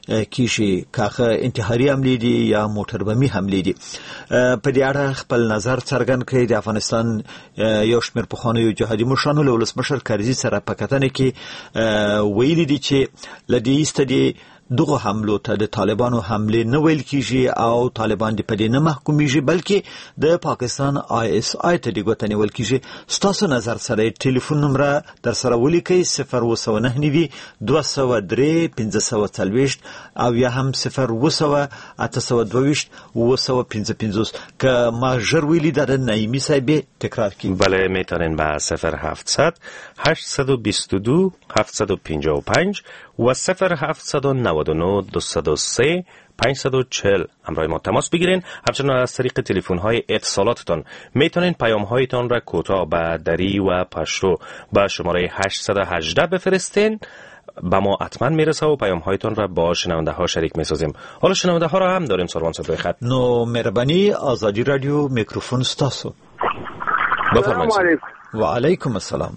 کیږي کاخه انتحاري حمله دي یا موټر بمي حمله دي. په دې اړه خپل نظر څرګند کړي. د افغانستان یو شمېر پخوانیو جهادي مشرانو له ولسمشر کرزي سره په کتنه کې ویلي دي چې لدې استدي دغه حملو ته د طالبانو حمله نه ویل کیږي او طالبان د پدې نه محکومیږي بلکې د پاکستان آی اس آی ته د غوتنې ول کیږي. ستاسو نظر سره ټلیفون نمبر در سره ولیکئ صفر و نه نوي دوه سوه درې پنځه سوه څلوېښت او یا هم صفر و اته سوه دوهویشت اوه سوه پنځه پنځوس که ما ژر ویلی در نعیمی صاحب تکرار کی. بله میتونین به صفر هفتصد هشتصد و بیست و دو هفتصد و پنجاه و پنج و صفر هفتصد و نود و نه دویست و سه پانصد و چهل همراه ما تماس بگیرین. همچنین از طریق تلفن های اتصالاتتان میتونین پیام هایتان را کوتاه به دری و پشتو به شماره هشتصد و هجده بفرستین. با ما حتما میرسه و پیام هایتان را با شنونده ها شریک میسازیم. حالا شنونده ها را هم داریم سروان صدای خط. نو مهربانی آزادی رادیو میکروفون ستاسو. بفرمایید. و علیکم السلام.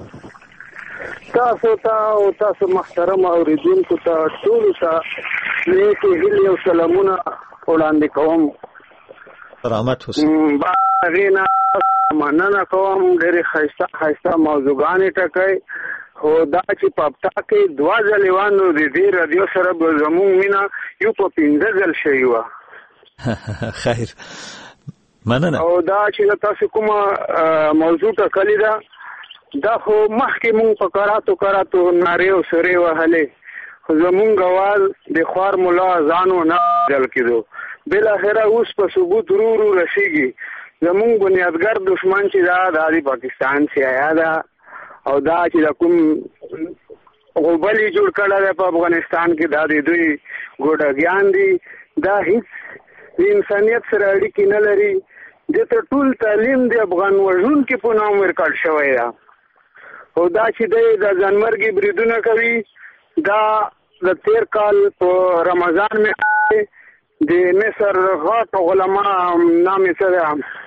تاسو ته او تاسو محترم اوریدونکو ته ټول ته نیک هیلې او سلامونه وړاندې کوم. رحمت حسین باغینا مننه کوم. ډېرې ښایسته ښایسته موضوعګانې ټاکئ. خو دا چې په هفته کې دوه ځلې وانه د دې رادیو سره به زموږ مینه یو په پنځه ځل شوې وه. خیر مننه. او دا چې تاسو کومه موضوع ټاکلې ده دا خو مخکې مونږ په کراتو کراتو نارې او سرې وهلې خو زمونږ اواز د خوار ملا ځانو نه جل کېدو. بالاخره اوس په ثبوت ورو ورو رسېږي. زمونږ بنیادګر دشمن چې دا د پاکستان سیایا ده او دا چې د کوم غوبلې جوړ کړی دی په افغانستان کې دا د دوی ګوډاګیان دي. دا هیڅ د انسانیت سره اړیکې نه لري. دې ته ټول تعلیم د افغان وژونکي په نام ورکړل شوی ده. او دا چې دی د ځانمرګي بریدونه کوي دا د تیر کال په رمضان میاشت د مصر غاټ علما نام یې څه دی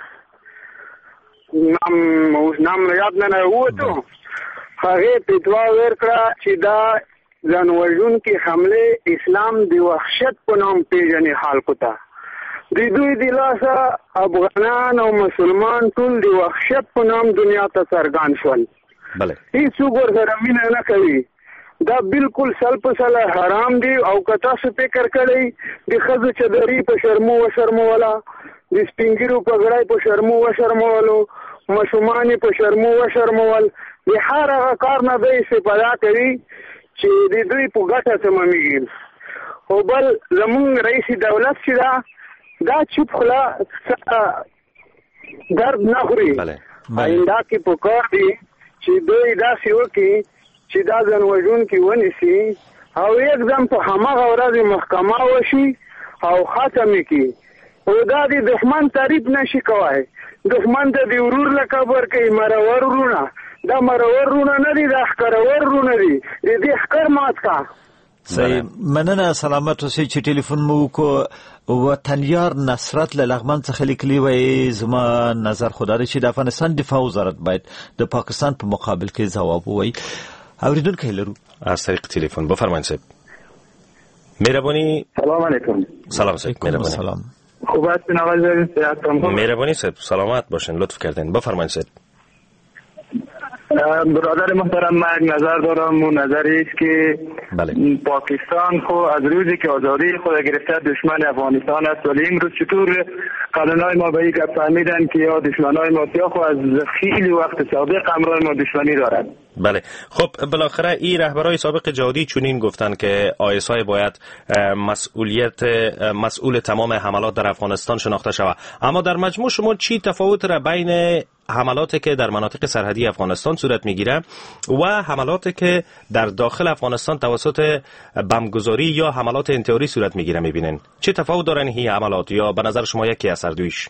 نام اوس نام یاد نه ووتو هغې فتوا ورکړه چې دا ځان وژونکي حملې اسلام د وحشت په نام پیژني خلکو ته. د دوی د لاسه افغانان او مسلمان ټول د وحشت په نام دنیا ته څرګند شول. بله هیڅوک ورسره مینه نه کوي. دا بالکل سل په سله حرام دي. او که تاسو فکر کړئ د ښځو چدري په شرمو وشرموله، د سپینګیرو پګړی په شرمو وشرمولو، ماشومان په شرمو وشرمول، د هر هغه کار نه دی استفاده کوي چې د دوی په ګټه تمامېږي. خو بل زمونږ رئیس دولت چې دا دا چوپ خوله درد نه خوري. آینده کې پکار دي چې دوی داسې وکړي چې دا ځان وژونکي ونیسي او یکدم په هماغه ورځ محکمه وشي او ختم یې کړي. او دا د دښمن تعریف نشي کوای. دښمن ته د ورور لقب ورکوي مرور ورونه. دا مرور ورونه نه دي، دا ښکرور ورونه دي. د دې ښکر مات کا. صحیح مننه. سلامت اوسئ. چې ټلیفون مو وکړو وطنیار نصرت له لغمان څخه لیکلي وایي زما نظر خو دا دی چې د افغانستان دفاع وزارت باید د پاکستان په مقابل کې ځواب ووایي. اوریدونکی لرو از طریق تلفن. بفرمایید صاحب. مهربانی. سلام علیکم. سلام صاحب. مهربانی. سلام. خوب هستین آقای زاویه؟ صحتتون خوبه؟ مهربانی صاحب سلامت باشین لطف کردین. بفرمایید صاحب. برادر محترم من یک نظر دارم. اون نظری است که بله. پاکستان خو از روزی که آزادی خود گرفته دشمن افغانستان است، ولی امروز چطور قانونای ما به این گپ فهمیدن که یا دشمنای ما یا خو از خیلی وقت سابق همراه ما دشمنی دارند. بله. خب بالاخره این رهبرای سابق جهادی چنین گفتن که آی اس آی باید مسئولیت مسئول تمام حملات در افغانستان شناخته شود. اما در مجموع شما چی تفاوت را بین حملاتی که در مناطق سرحدی افغانستان صورت میگیره و حملاتی که در داخل افغانستان توسط بمبگذاری یا حملات انتحاری صورت میگیره میبینین؟ چه تفاوت دارن این حملات یا به نظر شما یکی از هر دویش؟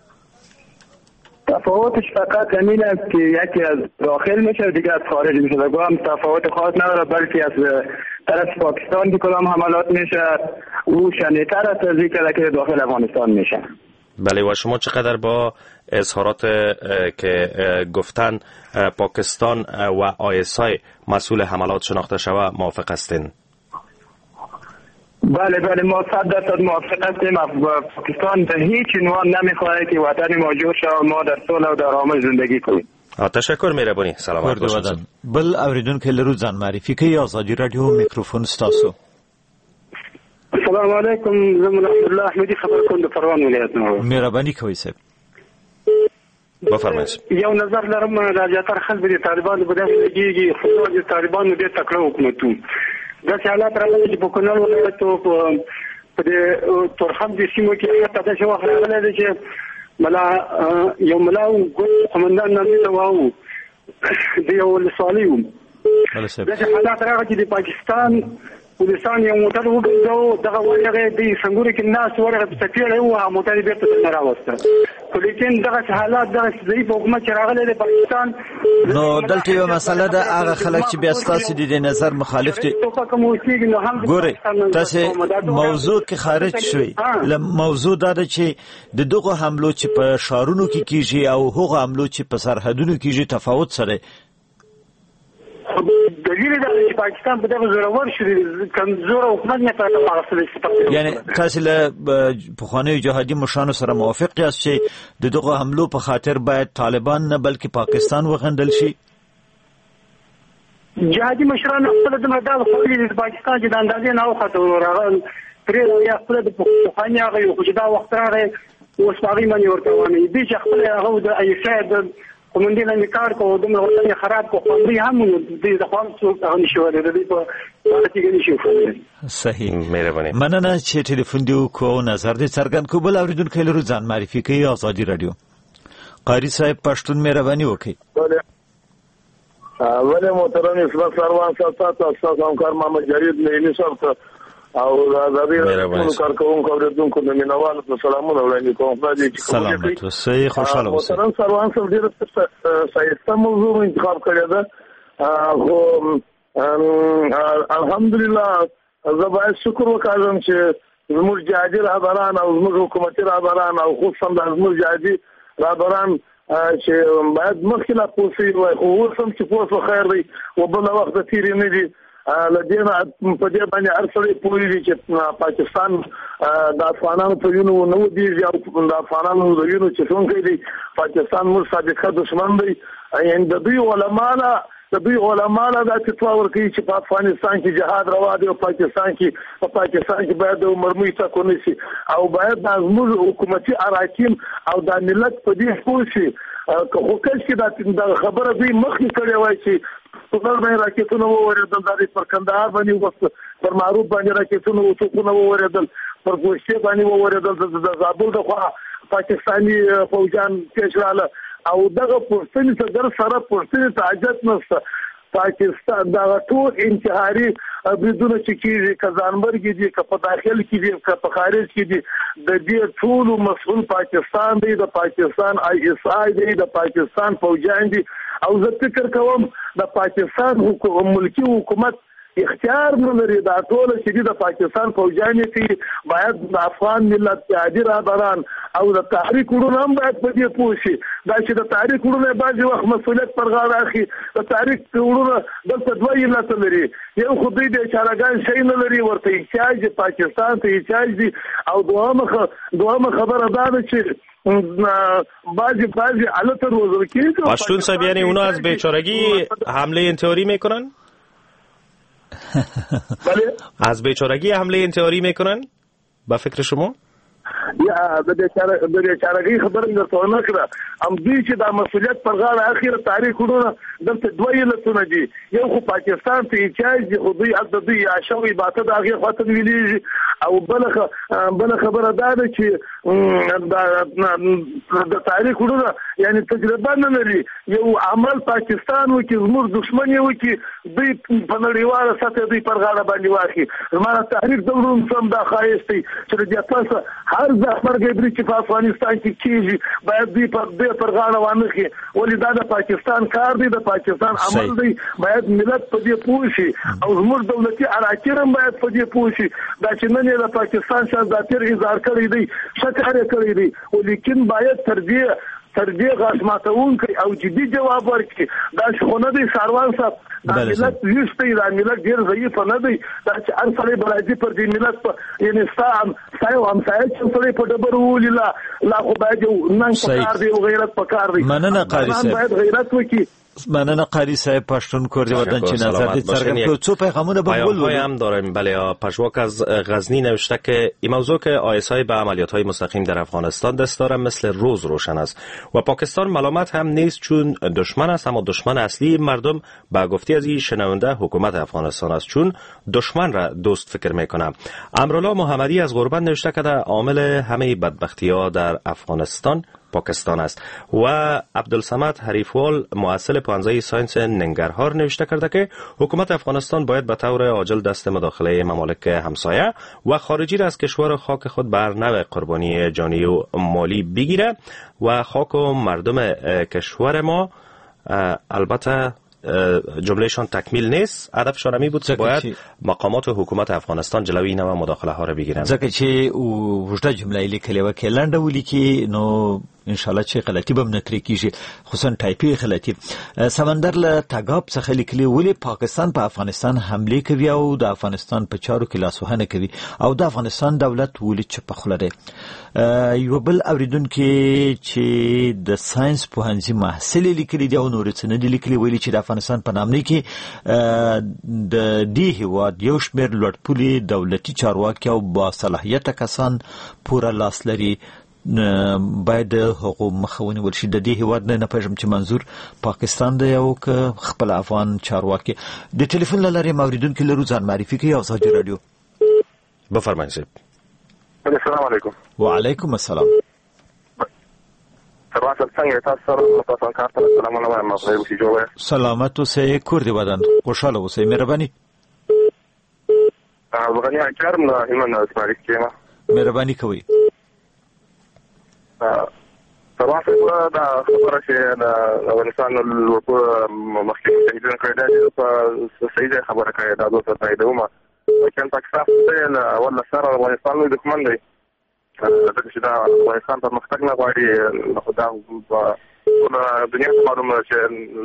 تفاوتش فقط همین است که یکی از داخل میشه دیگه از خارج میشه. بگم هم تفاوت خاص نداره، بلکه از طرف پاکستان که کدام حملات میشه او شنیدتر است از اینکه که داخل افغانستان میشه. بله. و شما چقدر با اظهارات که گفتن پاکستان و آی اس آی مسئول حملات شناخته شود موافق هستین؟ بله بله ما صد درصد موافق هستیم. پاکستان به هیچ عنوان نمیخواهد که وطن ما جور شود، ما در صلح و در آرامش زندگی کنیم. تشکر مهرباني. سلامات باشئ. بل اوریدونکو لرو ځان معرفي کوي. آزادي رادیو میکروفون ستاسو. السلام علیکم. زمون عبدالله احمدی خبر کوم د پروان ولایت نه. مهرباني کوي صاحب. بفرمایئ. یو نظر لرم راځي تر خلک د طالبانو په دغه لګيږي، خو د طالبانو د تکړه حکومتونو د حالات راغلي چې په کونړ ولایت او په د تورخم د سیمو کې حتی د شو راغلي چې ملا یو ملا ګل قومندان نه واو د یو لسالیو د حالات راغلي چې د پاکستان پولیسان یو موټر وګرځاو دغه ورغه د څنګه کې ناس ورغه په تپیړ او موټر بیرته نه راوسته، لیکن دغه حالات د ضعیف حکومت چې راغلي د پاکستان نو دلته یو مسله ده. هغه خلک چې بیا ستاسو د نظر مخالف دي ګوري تاسو موضوع کې خارج شوي. له موضوع دا ده چې د دغه حملو چې په شارونو کې کیږي او هغه حملو چې په سرحدونو کیږي تفاوت سره دلیل دا چې پاکستان په دغه زورور شری کمزور حکومت نه پاتې راغلی. یعنی تاسو له پخوانیو جهادي مشرانو سره موافق یاست چې دغه حملو په خاطر باید طالبان نه بلکې پاکستان وغندل شي؟ جهادي مشران خپل د مدار خو د پاکستان چې د اندازې نه وخته راغل پرې یا خپل د پخوانی هغه یو چې دا وخت راغی اوس هغه باندې ورته وانه دي چې خپل هغه د ایشاد کومندې نه کار کوو د موږ خراب کو خو دې هم د خپل څو هغه نشو د دې په اړه کې نشو. صحیح مهرباني. مننه چې ټلیفون دی کو نظر دې څرګند کو. بل اوریدونکو لرو ځان معرفي کوي. آزادي رادیو. قاری صاحب پښتون مهرباني وکړي. ولې محترم اسمت سروان صاحب تاسو همکار محمد جرید مېنی صاحب او آزادي رادیو کارکونکو اوریدونکو د مینوالو په سلامونه وړاندې کوم. خدای دې سلامت اوسئ، خوشاله اوسئ. محترم سروان صاحب ډېر سایسته موضوع انتخاب کړی ده. خو الحمدلله زه باید شکر وکړم چې زموږ جهادي رهبران او زموږ حکومتي رهبران او خصوصا د زموږ جهادي رهبران چې باید مخکې لا پوه شوي وای، خو اوس هم چې پوه شو خیر دی و بل وخت تېرې نه دي. له دې نه په دې باندې هر سړی پوهېږي چې پاکستان د افغانانو په وینو نه ودېږي او د افغانانو د وینو چښونکی دی. پاکستان موږ صادقه دښمن دی. یعنې د دوی علما نه د دوی علما نه دا فتوا ورکوي چې په افغانستان کې جهاد روا دی او پاکستان کې په پاکستان کې باید د مرمۍ ټکو نه شي او باید د زموږ حکومتي اراکین او د ملت په دې پوه شي. خو کله دا خبره دوی مخکې کړې وای چې پر باندې راکټونه ووریدل، د پر کندهار باندې وست پر معروف باندې راکټونه وټوکونه ووریدل، پر ګوشته باندې ووریدل، د زابل د خوا پاکستاني فوجان تشراله او دغه پښتني صدر سره پښتني تعجب نشته. پاکستان دا ټول انتحاري بریدونه چې کیږي که ځانمرګي دي که په داخل کې دي که په خارج کې دي د دې ټول مسؤل پاکستان دی، د پاکستان آی اس آی دی، د پاکستان فوجان دي. او زه فکر کوم د پاکستان حکومت ملکی حکومت اختیار نه لري دا ټول چې د پاکستان فوجان دي. باید د افغان ملت جهادي رهبران او د تحریک وروڼه هم باید په دې پوه شي دا چې د تحریک وروڼه بعضې وخت مسؤلیت پر غاړه اخلي. د تحریک وروڼه دلته دوه علت لري، یو خو دوی د چارهګان شی نه لري، ورته احتیاج دی، پاکستان ته احتیاج دی. او دوهمه دوهمه خبره دا ده چې بعضی بعضی حالت روزل کیږي. پشتون صاحب یعنی اونا از بیچارگی حمله انتحاری میکنن؟ از بیچارگی حمله انتحاری میکنن با فکر شما؟ یا د بیچارگی خبره درته نه کړه. هم دوی چې دا مسؤلیت پر غاړه اخیره تاریخ وروڼه دلته دوه علتونه دي، یو خو پاکستان ته احتیاج دی، خو دوی د دوی عشوي باته د هغې خواته ویلېږي. او بله بله خبره دا ده چې د تاریخ وروڼه یعنی تجربه نه لري، یو عمل پاکستان وکړي زموږ دښمن یې وکړي دوی په نړیواله سطحه دوی پر غاړه باندې واخلي. زما د تحریک د وروڼو سم دا ښایست دی چې د دې پاسه هر ځخمرګی برید چې په افغانستان کې کېږي باید دوی پر دې پر غاړه وانخلي. ولې دا د پاکستان کار دی، د پاکستان عمل دی. باید ملت په دې پوه شي او زموږ دولتي اراکین هم باید په دې پوه شي دا چې نن یې د پاکستان شهزادګر اظهار کړی دی، ښه کار یې کړی دی، لیکن باید تر دې تر دې غاښماتون کوي او جدي جواب ورکړي دا څونه دي ساروان صاحب دا ملت ویشتي دا ملت ډیر ضعیف نه دی دا چې هر سړی بلادي پر دې ملت په یعنی ستام سایو هم سایو چې سړی په ډبر وولي لا لا خو باید نن پکار دی او غیرت پکار دی مننه قاری صاحب باید غیرت وکړي. مننه قاری صاحب پشتون کردی ودن چه نظر دید سرگرم که چو پیغامونه بقول بود هم داریم. بله پژواک از غزنی نوشته که این موضوع که آی اس آی به عملیات های مستقیم در افغانستان دست داره مثل روز روشن است و پاکستان ملامت هم نیست چون دشمن است، اما دشمن اصلی مردم به گفته از این شنونده حکومت افغانستان است چون دشمن را دوست فکر میکنه. امرالله محمدی از غربت نوشته که عامل همه بدبختی ها در افغانستان پاکستان است و عبدالصمد حریفوال مؤسس پانزه ساینس ننگرهار نوشته کرده که حکومت افغانستان باید به طور عاجل دست مداخله ممالک همسایه و خارجی را از کشور و خاک خود بر نوع قربانی جانی و مالی بگیره و خاک و مردم کشور ما البته جملهشان تکمیل نیست. هدفشان می بود که باید مقامات و حکومت افغانستان جلوی این نوع مداخله ها را بگیرند. ځکه چې وجده جمله لیکلې و کې لنډه ولیکي نو ان شاء الله چې غلطي به نه ترې کیږي، خصوصا ټایپي غلطي. سمندر له تګاب څخه لیکلي ولې پاکستان په افغانستان حمله کوي او د افغانستان په چارو کې لاسوهنه کوي او د افغانستان دولت ولې چپ خوله دی. یو بل اوریدونکو چې د ساينس پوهنځي محصل لیکلي دی او نور څه نه لیکلي ویلي چې د افغانستان په نامه کې د دې هیواد یو شمېر لوړپوړي دولتي چارواکي او با صلاحیت کسان پوره لاس لري باید حقوق مخاوني ورشي. د دې هیواد نه پېژم چې منظور پاکستان دی او که خپل افغان چارواکي. د ټلیفون لارې موریدونکو لرو ځان معرفي کوي او ساجي رادیو بفرمایئ. السلام علیکم. وعلیکم السلام. سلامات څنګه تاسو سره تاسو کارته سلام علیکم ما خو یې جوړه سلامات اوسئ کوردی ودان خوشاله اوسئ مهرباني. افغاني اکرم نه ایمن اسماعیل کېما مهرباني کوي. سلامات دا خبره چې د افغانستان له مخکې تهدید کړی په صحیح خبره کوي دا دوه تایید ومه چې پاکستان له ولا سره افغانستان له دښمن دی دا چې دا افغانستان په مختګ نه غواړي خدا په دنیا ته معلومه چې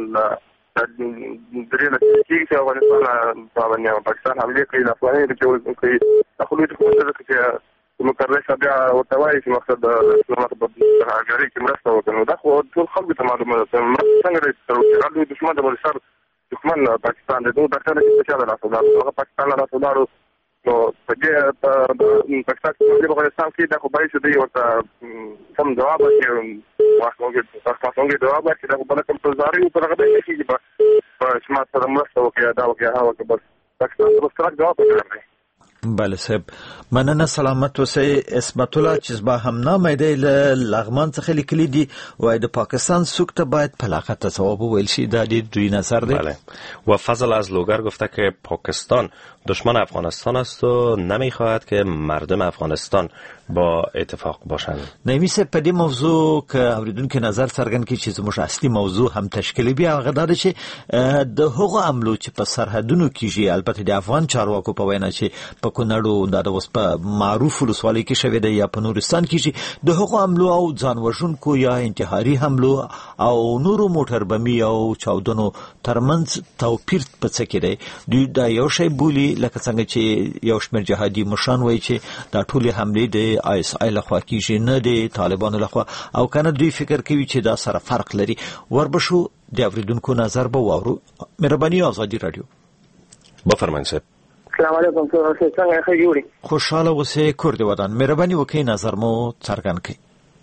د درې نه چې افغانستان په باندې پاکستان حمله کوي د افغاني د کوي د خلکو د کومه چې مقرره شبیا او توای چې مقصد د سلامت په هغه کې مرسته وکړو دا خو ټول خلکو ته معلومه ده څنګه د تر دښمن د ولسر دښمن پاکستان دی نو ډاکټر چې څه راځي دا پاکستان راځي نو په دې په پاکستان کې د افغانستان کې د خبرې شوې ورته سم جواب ورکړي واخلو کې تاسو څنګه جواب ورکړي دا په کوم ځای او په هغه ځای کې په شمال سره مرسته وکړي دا وکړي هغه کې بس پاکستان د مستقل جواب ورکړي. بله صاحب مننه سلامت اوسئ. اسمت الله چې با هم نامه دی له لغمان څخه لیکلي دي وای د پاکستان سوک ته باید په لاقت تصواب ویل شي دا د دوی نظر دی. بله و فضل از لوگر گفته که پاکستان دشمن افغانستان است و نمیخواهد که مردم افغانستان با اتفاق باشند. نمیشه په دې موضوع که اوریدونکو نظر څرګند کړي چې زموږ اصلي موضوع هم تشکیل بیا هغه دا چې د هغو عملو چې په سرحدونو کېږي البته د افغان چارواکو په وینا چې په کونړو دا د اوس په معروف ولسوالۍ کې شوې ده یا په نورستان کې د هغو عملو او ځان وژونکو یا انتحاري حملو او نورو موټر بمي او چاودنو ترمنځ توپیر په څه کې دی. دوی دا یو شی بولي لکه څنګه چې یو شمېر جهادي مشران وایي چې دا ټولې حملې د آی اس آی لخوا کېږي نه د طالبانو لخوا او کنه دوی فکر کوي چې دا سره فرق لري. وربشو د اوریدونکو نظر به واورو. مهرباني آزادي رادیو بفرمایئ. السلام علیکم څنګه ښه جوړی خوشاله اوسئ کوردی ودان مهرباني وکړئ نظر مو څرګند کړئ.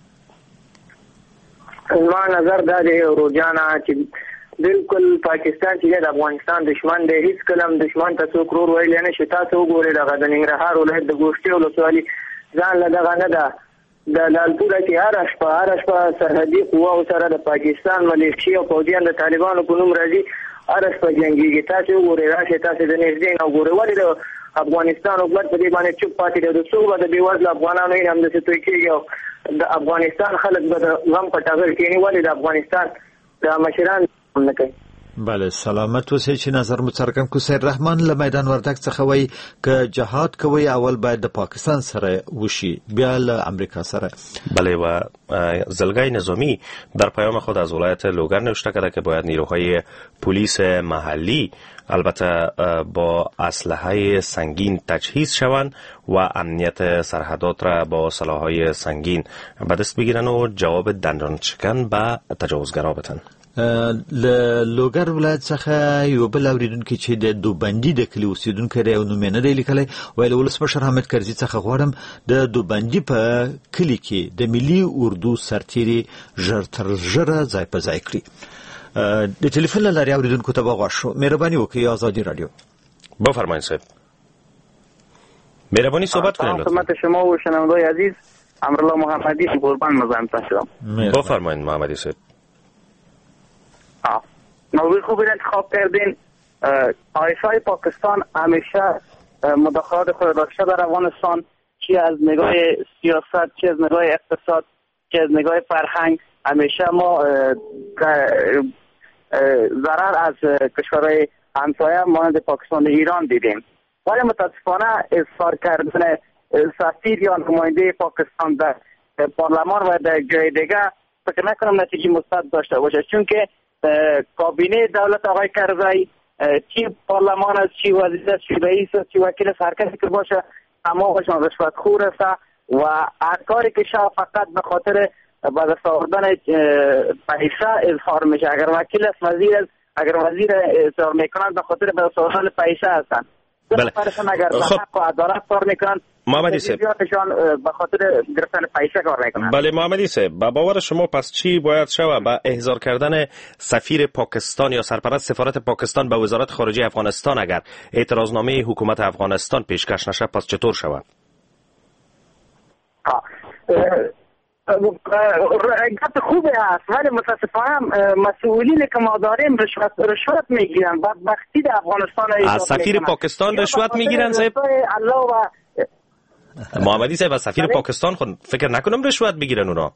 ما نظر دا دی روزانه چې بالکل پاکستان چې د افغانستان دشمن دی هیڅ کلم دشمن ته څوک ورور ویل نه شي. تاسو وګورئ دغه د ننګرهار ولایت د ګوشتي ولسوالۍ ځان له دغه نه ده د لالپوره کې هر شپه هر شپه سرحدي قواو سره د پاکستان ملیشیا او پوځیان د طالبانو په نوم راځي هر شپه جنګيږي. تاسو وګورئ راشي تاسو د نږدې نه وګورئ ولې د افغانستان حکومت په دې باندې چوپ پاتې دی. د څو د بیوزله افغانانو یې هم د ستوي کېږي د افغانستان خلک به د غم په ټغر کې نه ولې د افغانستان د مشران نه کوي. بله سلامت اوسئ. چې نظر مو څرګند کو سید رحمان له میدان وردګ څخه وایي ک جهاد کوي اول باید د پاکستان سره وشي بیا له امریکا سره. بله و زلگای نظامی در پیام خود از ولایت لوگر نوشته کرده که باید نیروهای پلیس محلی البته با اسلحه سنگین تجهیز شوند و امنیت سرحدات را با سلاح‌های سنگین به دست بگیرن و جواب دندان شکن به تجاوزگرا بدن. ل لوګر ولایت څخه یو بل اوریدونکو چې د دوبندي د کلی اوسیدونکو دی او نوم یې نه دی لیکلی ویل ولسمشر حامد کرزي څخه غواړم د دوبندي په کلی کې د ملي اردو سرتیري ژر تر ژره ځای په ځای کړي. د ټلیفون له لارې اوریدونکو ته به غواړ شو مهرباني وکړئ آزادی رادیو. بفرمایید صاحب. مهربانی صحبت کنید. خدمت شما و شنوندگان عزیز امرالله محمدی قربان مزاحمت شدم. بفرمایید محمدی صاحب. موضوع خوبی انتخاب کردین. آیسای پاکستان همیشه مداخلات خود داشته در افغانستان، چی از نگاه سیاست، چی از نگاه اقتصاد، چی از نگاه فرهنگ. همیشه ما ضرر از کشورهای همسایه مانند پاکستان و ایران دیدیم، ولی متاسفانه اظهار کردن سفیر یا نماینده پاکستان در پارلمان و در جای دیگه فکر نکنم نتیجه مثبت داشته باشه، چون که کابینه دولت آقای کرزی چی پارلمان است، چی وزیر است، چی رئیس است، چی وکیل است، هر کسی که باشه تمامشان رشوتخور است و هر کاری که شاه فقط به خاطر با دست آوردن پیسه اظهار میشه. اگر وکیل است، وزیر است، اگر وزیر اظهار میکنند به خاطر به دست آوردن پیسه هستند. بله. اگر به حق و عدالت کار میکنند محمدی صاحب به خاطر گرفتن پیسه کار میکنند. بله محمدی صاحب، با باور شما پس چی باید شود با احضار کردن سفیر پاکستان یا سرپرست سفارت پاکستان به وزارت خارجه افغانستان اگر اعتراضنامه حکومت افغانستان پیشکش نشه پس چطور شود؟ گفت خوبه هست، ولی متاسفانه مسئولین که ما داریم رشوت رشوت میگیرن. بدبختی در افغانستان از سفیر پاکستان رشوت میگیرن صاحب؟ الله و محمدی صاحب از سفیر پاکستان خود فکر نکنم رشوت بگیرن اونا.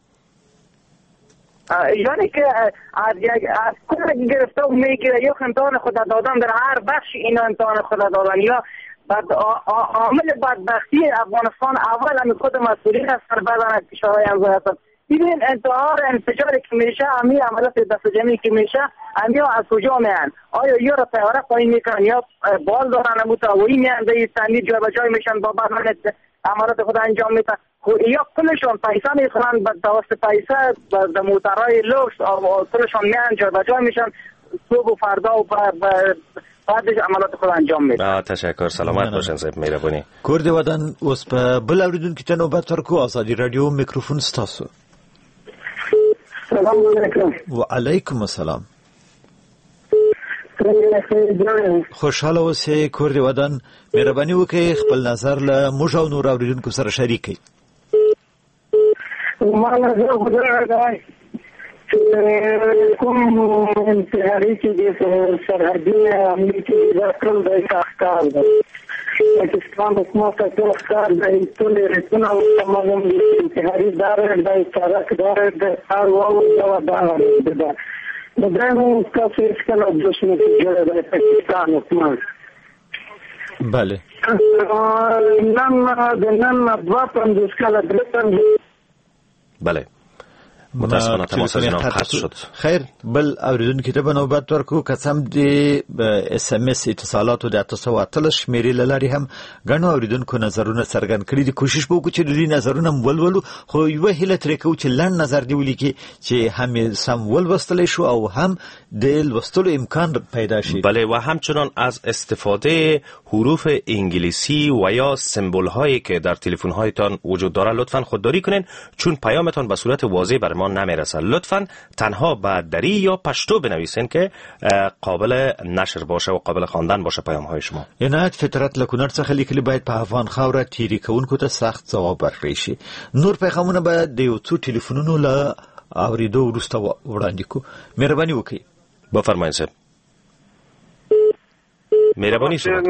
یعنی که از یک از کل گرفته و میگیره یا امتحان خود دادن در هر بخش اینا امتحان خود دادن یا بعد عامل بدبختی افغانستان اول هم خود مسئولین از سر بدن کشورهای همسایه هستند. ببین انتحار انفجاری که میشه، امی عملات دست جمعی که میشه، امی از کجا میان؟ آیا یا را تیاره پایین میکنن یا بال دارن متوایی میان به تنید جای به جای میشن با بدن عملات خود انجام میتن یا کلشون پیسه میخورن به دوست پیسه به موترهای لوکس کلشون میان جای به جای میشن صبح و فردا و بعدش عملات خود انجام میدن. تشکر، سلامت باشین صاحب، مهربانی. کورد ودان اوس په بل اوریدونکو ته نوبت ورکو. آزادی رادیو میکروفون ستاسو. سلام علیکم. و علیکم السلام. خوشاله اوسئ کورد ودان. مهرباني وکړئ خپل نظر له موږ او نور اوریدونکو سره شریک کړئ. ما نظر غواړم کوم انتحاري چې د سرحدي امنیتي ځکل د ښکار دی پاکستان حکومت ته ښکار دی ټول ریتونه او تمام انتحاري دار دی ترک دار دی هر وو دا دا دا دغه تاسو څنګه د دښمن جوړه د پاکستان حکومت. بله نن د نن دوا پنځوس کاله درته. بله متاسفانه تماس از جناب قطع شد. خیر بل اوریدونکو ته به نوبت ورکو. قسم دی اس ام اس اتصالات د اته سوه اتلس شمیرې له لارې هم ګڼو اوریدونکو نظرونه څرګند کړي دي. کوشش به وکړو چې د دوی نظرونه ولولو، خو یوه هیله ترې کوو چې لنډ نظر دې ولیکي چې هم یې سم ولوستلی شو او هم د لوستلو امکان پیدا شي. بله و همچنان از استفاده حروف انگلیسی و یا سمبول هایی که در تلفن هایتان وجود داره لطفاً خودداری کنین، چون پیامتان به صورت واضح بر ما نمیرسه. لطفاً تنها با دری یا پشتو بنویسین که قابل نشر باشه و قابل خواندن باشه پیام های شما. عنایت فطرت لکونر څخه لیکلي باید په افغان خاوره تیری کوونکو ته سخت ځواب ورکړی شي. نور پیغامونه به د یو څو ټلیفونونو له اوریدو وروسته وړاندې کو. مهرباني وکړئ. بفرمایید صاحب. مهربانی صاحب.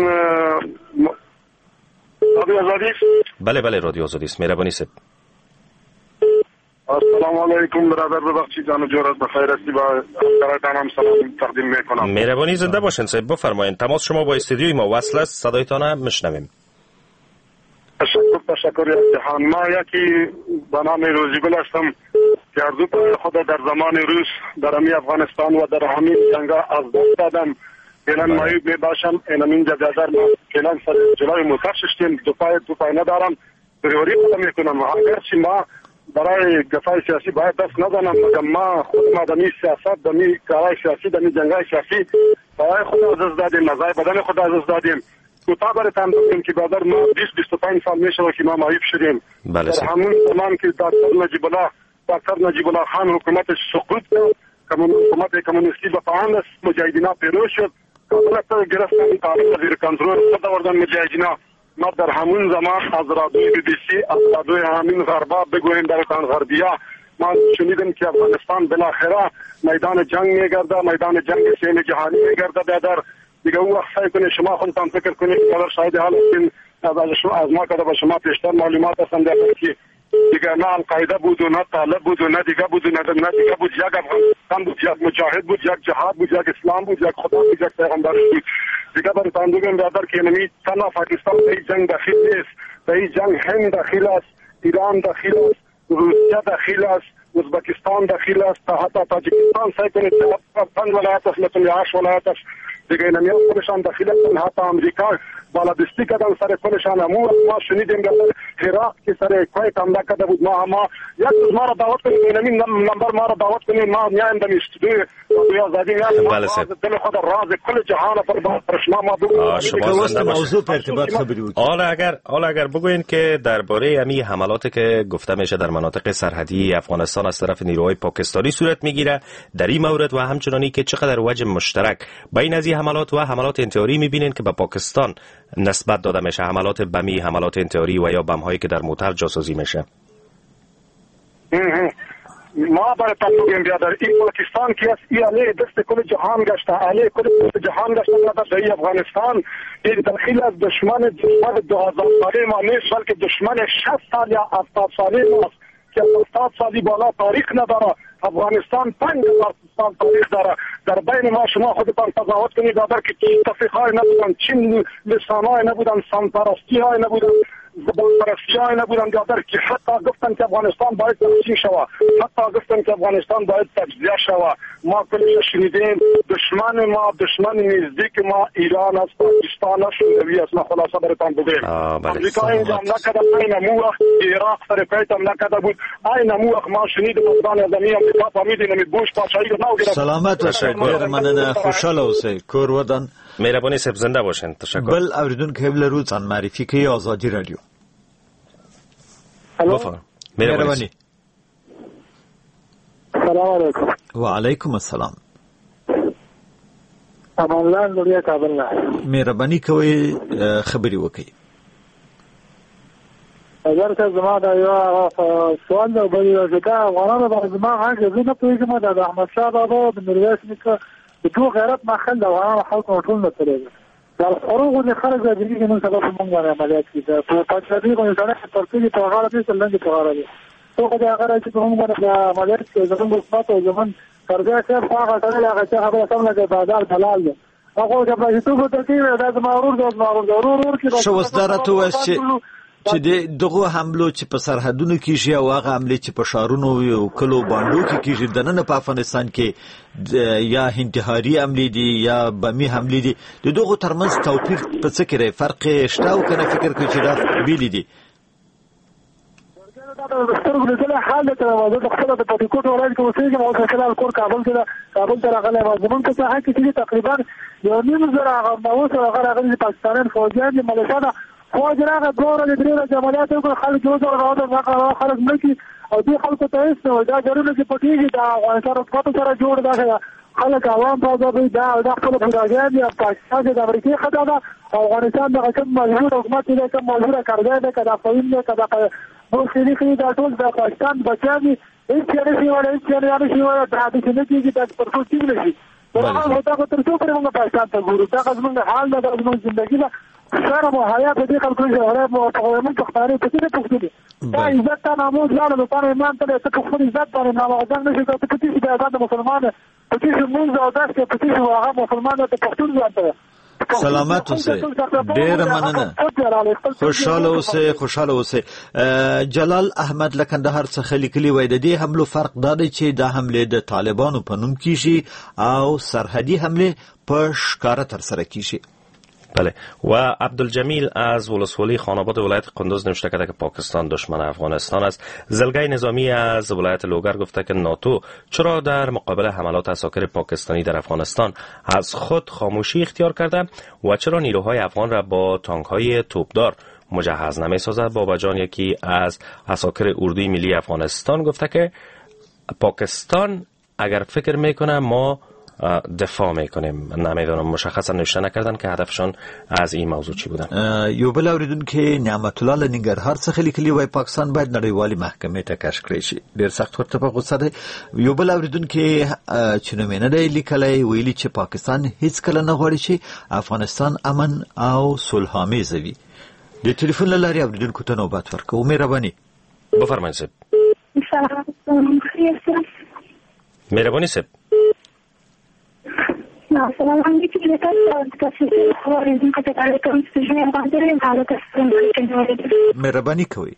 رادیو آزادی. بله بله رادیو آزادی است. مهربانی صاحب. السلام علیکم برادر، ببخشید جان و جورت بخیر هستی، با برادرانم سلام تقدیم میکنم. مهربانی زنده باشین صاحب، بفرمایید. تماس شما با استودیوی ما وصل است، صدایتان میشنویم. تشکر تشکر از جهان. ما یکی به نام روزیگل هستم که ارزو پر خود در زمان روس در امی افغانستان و در همین جنگ از دست دادم. فعلا مایوب می باشم، اینم اینجا بیادر ما فعلا سر جلوی موتر ششتیم، دو پای دو پای ندارم، بریوری خودم میکنم. اگرچه ما برای دفاع سیاسی باید دست نزنم، مگر ما خود ما دمی سیاست، دمی کارهای سیاسی، دمی جنگای سیاسی برای خود از دست دادیم، نزای بدن خود از دست دادیم. کوتاه براتان بگم که بعد ما بیست بیست و پنج سال میشه که ما مایوب شدیم. بله در همون زمان که دکتر نجیب الله دکتر نجیب الله خان حکومتش سقوط کرد، حکومت کمونیستی به پایان است، مجاهدینا پیروز شد، کابل گرفتن تاریخ وزیر کنترل خود آوردن مجاهدینا. ما در همون زمان از رادیوی بی بی سی، از رادیوی همین غربا بگوییم براتان غربیا، ما شنیدیم که افغانستان بالاخره میدان جنگ میگرده، میدان جنگ سیم جهانی میگرده. بیادر دیگه اون وقت سعی کنید شما خودتان فکر کنید که اگر شاید حال این از شما از ما کده به شما پیشتر معلومات هستند که دیگه نه القاعده بود و نه طالب بود و نه دیگه بود و نه دیگه بود، یک افغانستان بود، یک مجاهد بود، یک جهاد بود، یک اسلام بود، یک خدا بود، یک پیغمبر بود. دیگه براتان بگم برادر که نمی تنها پاکستان به این جنگ داخل نیست، به این جنگ هند داخل است، ایران داخل است، روسیه داخل است، ازبکستان داخل است، تا حتی تاجیکستان سعی کنید پنج ولایت است، مثل هشت ولایت است دیگه نمیاد خودشان داخل است. حتی امریکا بالادستی کردن سر خودشان. امو ما شنیدیم که عراق که سر کویت حمله کرده بود، ما ما یک روز ما را دعوت کنیم، اینمی نمبر ما را دعوت کنیم، ما میایم در استودیو یا آزادی میایم. بله سر دل خود راز کل جهان پر شما ما بگوییم شما زنده موضوع پر ارتباط خبری بود. حالا اگر حالا اگر بگوین که درباره امی حملاتی که گفته میشه در مناطق سرحدی افغانستان از طرف نیروهای پاکستانی صورت میگیره، در این مورد و همچنانی که چقدر وجه مشترک بین از این حملات و حملات انتحاری میبینین که به پاکستان نسبت داده میشه، حملات بمی، حملات انتحاری و یا بم هایی که در موتر جاسوسی میشه؟ ما برای تنظیم بیادر این پاکستان که از ای علیه دست کل جهان گشته، علیه کل جهان گشته در ای افغانستان این داخل از دشمن دشمن دو هزار ساله ما نیست، بلکه دشمن شصت سال یا هفتاد ساله ماست که هفتاد سالی بالا تاریخ نداره. افغانستان پنج هزار سال تاریخ داره. در بین ما شما خودتان تضاوت کنید دادر که چین تفریخ نبودن، چین لسان های نبودن، سمپرستی های نبودن، زبان پرستی های نبودن دادر که حتی گفتن که افغانستان باید تقسیم شود، حتی گفتن که افغانستان باید تجزیه شود. ما کلش شنیدیم دشمن ما، دشمن نزدیک ما ایران است، پاکستان است، شوروی است. ما خلاصه براتان بگیم امریکا اینجا حمله کرده، این مو وقت عراق سر کویت حمله کرده بود، این مو وقت ما شنیدیم افغان ازمی امریکا فهمیدیم نمی بوش پادشاهی رو نو گرفت. سلامت باشید، ډیر مننه، خوشاله اوسئ، کور ودان. مهرباني صاحب زنده باشین. تشکر. بل اوریدونکو هم لرو ځان معرفي کوي آزادي رادیو. مهرباني. السلام علیکم. وعلیکم السلام. امان الله لوریا کابل نه. مهرباني کوي خبري وکړي. اگر که زما دا یو سوال دی بل دا افغانانو د زما هغه زنه پیژنم د احمد شاه بابا د میرویس نیکه د تو غیرت مخل د افغانانو خلکو ټول نه تللی دا خروج د خرج د دې نن سبب مونږ باندې عملیات کیږي په پاتې کوم ځای کې ترڅو په غاړه دې سلنګ په غاړه دي تو خو دا هغه چې موږ باندې عملیات کې زموږ حکومت او زمون فرضیه چې هغه سره هغه چې خبره سم نه بازار دلال دی هغه د پښتو په ترتیب د مارور د مارور ضرور کې شو وسدارته واس چې د دغه حملو چې په سرحدونو کېږي او هغه حملې چې په شهرونو او کلو باندې کې کېږي د نن په افغانستان کې یا انتحاري حملې دي یا بمي حملې دي، د دغه ترمنځ توپیر په څه کې دی؟ فرق شته او کنه فکر کوي چې دا بیل دي؟ د سترګو لیدل حال ته وځي د خپل د پټکوټ ولایت کې اوسېږم او خلال کور کابل کې کابل ته راغلی و زمونږ ته هغه کې تقریبا یو نیم زره هغه نو سره هغه راغلي پاکستانیان فوجیان دي ملشانه فوج راغه دوره د درې جماعت یو خلک جوړ راغله هغه خلک ملکی او دې خلکو ته هیڅ نه دا ضروري چې پټیږي دا افغانستان په سره جوړ دا خلک عوام په ځای دا د خپل پروګرام یا پاکستان د امریکای خدای دا افغانستان د حکومت مجبور حکومت دې کوم مجبور کړی دا کدا فاین نه کدا نو سړي کې دا ټول د پاکستان بچاني هیڅ نه شي ولا هیڅ نه شي ولا دا د څه کېږي دا پرڅو کېږي نشي دا هغه ته تر څو پرې موږ پاکستان ته ګورو دا زموږ حال دا زموږ ژوندۍ دا سره مو حیات دې خلکو سره مو تقریبا پښتانه په دې پښتني دا عزت ناموس لاله په پاره ایمان ته ته په خپل عزت باندې ناموزان نشي ته په دې چې دا د مسلمان په دې چې موږ او داسې په دې چې هغه مسلمان ته پښتون ځانته سلامت اوسئ ډېر مننه خوشاله اوسئ خوشاله اوسئ جلال احمد له کندهار څخه لیکلي وای د دې حملو فرق دا دی چې دا حمله د طالبانو په نوم کیږي او سرحدي حمله په ښکاره تر سره کیږي. بله و عبدالجمیل از ولسوالی خاناباد ولایت قندوز نوشته کرده که پاکستان دشمن افغانستان است. زلگای نظامی از ولایت لوگر گفته که ناتو چرا در مقابل حملات عساکر پاکستانی در افغانستان از خود خاموشی اختیار کرده و چرا نیروهای افغان را با تانک‌های توپدار مجهز نمی‌سازد. بابا جان یکی از عساکر اردوی ملی افغانستان گفته که پاکستان اگر فکر میکنه ما دفاع میکنیم. نمیدونم مشخصا نوشته نکردن که هدفشون از این موضوع چی بودن. یو بل اوریدونکو نعمت الله لنګرهار څخه لیکلي وای پاکستان باید نړیوالې محکمې ته کش کړی شي. ډیر سخت ورته په غوسه دی. یو بل اوریدونکو چې نوم نه دی لیکلی ویلي چې پاکستان هیڅ کله نه غواړي چې افغانستان امن او صلح آمیز وي. د ټلیفون له لارې اوریدونکو ته نوبت ورکوو. مهرباني بفرمایئ صاحب. مهرباني صاحب. السلام علیکم مهرباني کوئ.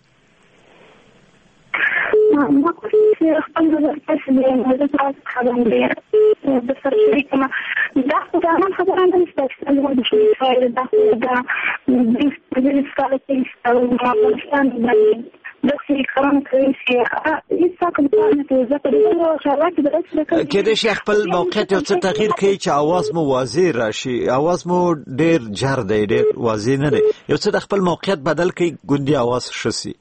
ما کوشش خپل نظر پس دې د خبرو دی د سر شریک ما دا خدای من خبره نه ستاسو د دې شوی دا دا د دې سکاله کې ستاسو د افغانستان د دغه کارونه کوي چې هیڅ کوم څه نه زده کړو. کله چې خپل موقعیت یو څه تغییر کوي چې आवाज مو واضح راشي. आवाज مو ډیر جر دی ډیر واضح نه دی. یو څه د خپل موقعیت بدل کوي ګوندي आवाज شسي.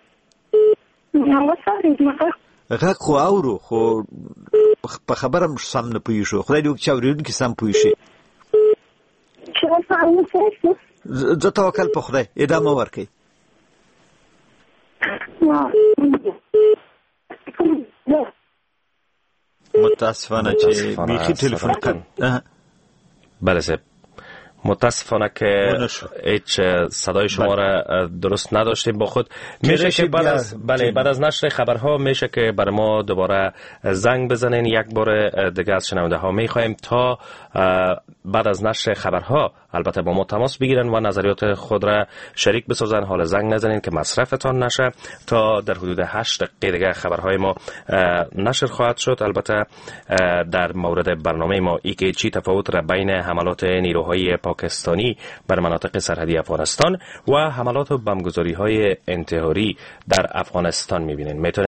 غږ خو اورو خو په خبره مش سم نه پوي شو. خدای دې چې اوریدونکو سم پوي شي. زه توکل په خدای ادامه ورکړئ. متاسفانه چې بیخی تلفن کن. بله صاحب متاسفانه که هیچ صدای شما را درست نداشتیم با خود. میشه که بعد از بله بعد از نشر خبرها میشه که بر ما دوباره زنگ بزنین. یک بار دیگه از شنونده ها میخوایم تا بعد از نشر خبرها البته با ما تماس بگیرن و نظریات خود را شریک بسازن. حال زنگ نزنین که مصرفتان نشه. تا در حدود هشت دقیقه دیگه خبرهای ما نشر خواهد شد. البته در مورد برنامه ما ای که چی تفاوت را بین حملات نیروهای پاکستانی بر مناطق سرحدی افغانستان و حملات و بمبگذاری‌های انتحاری در افغانستان می‌بینید.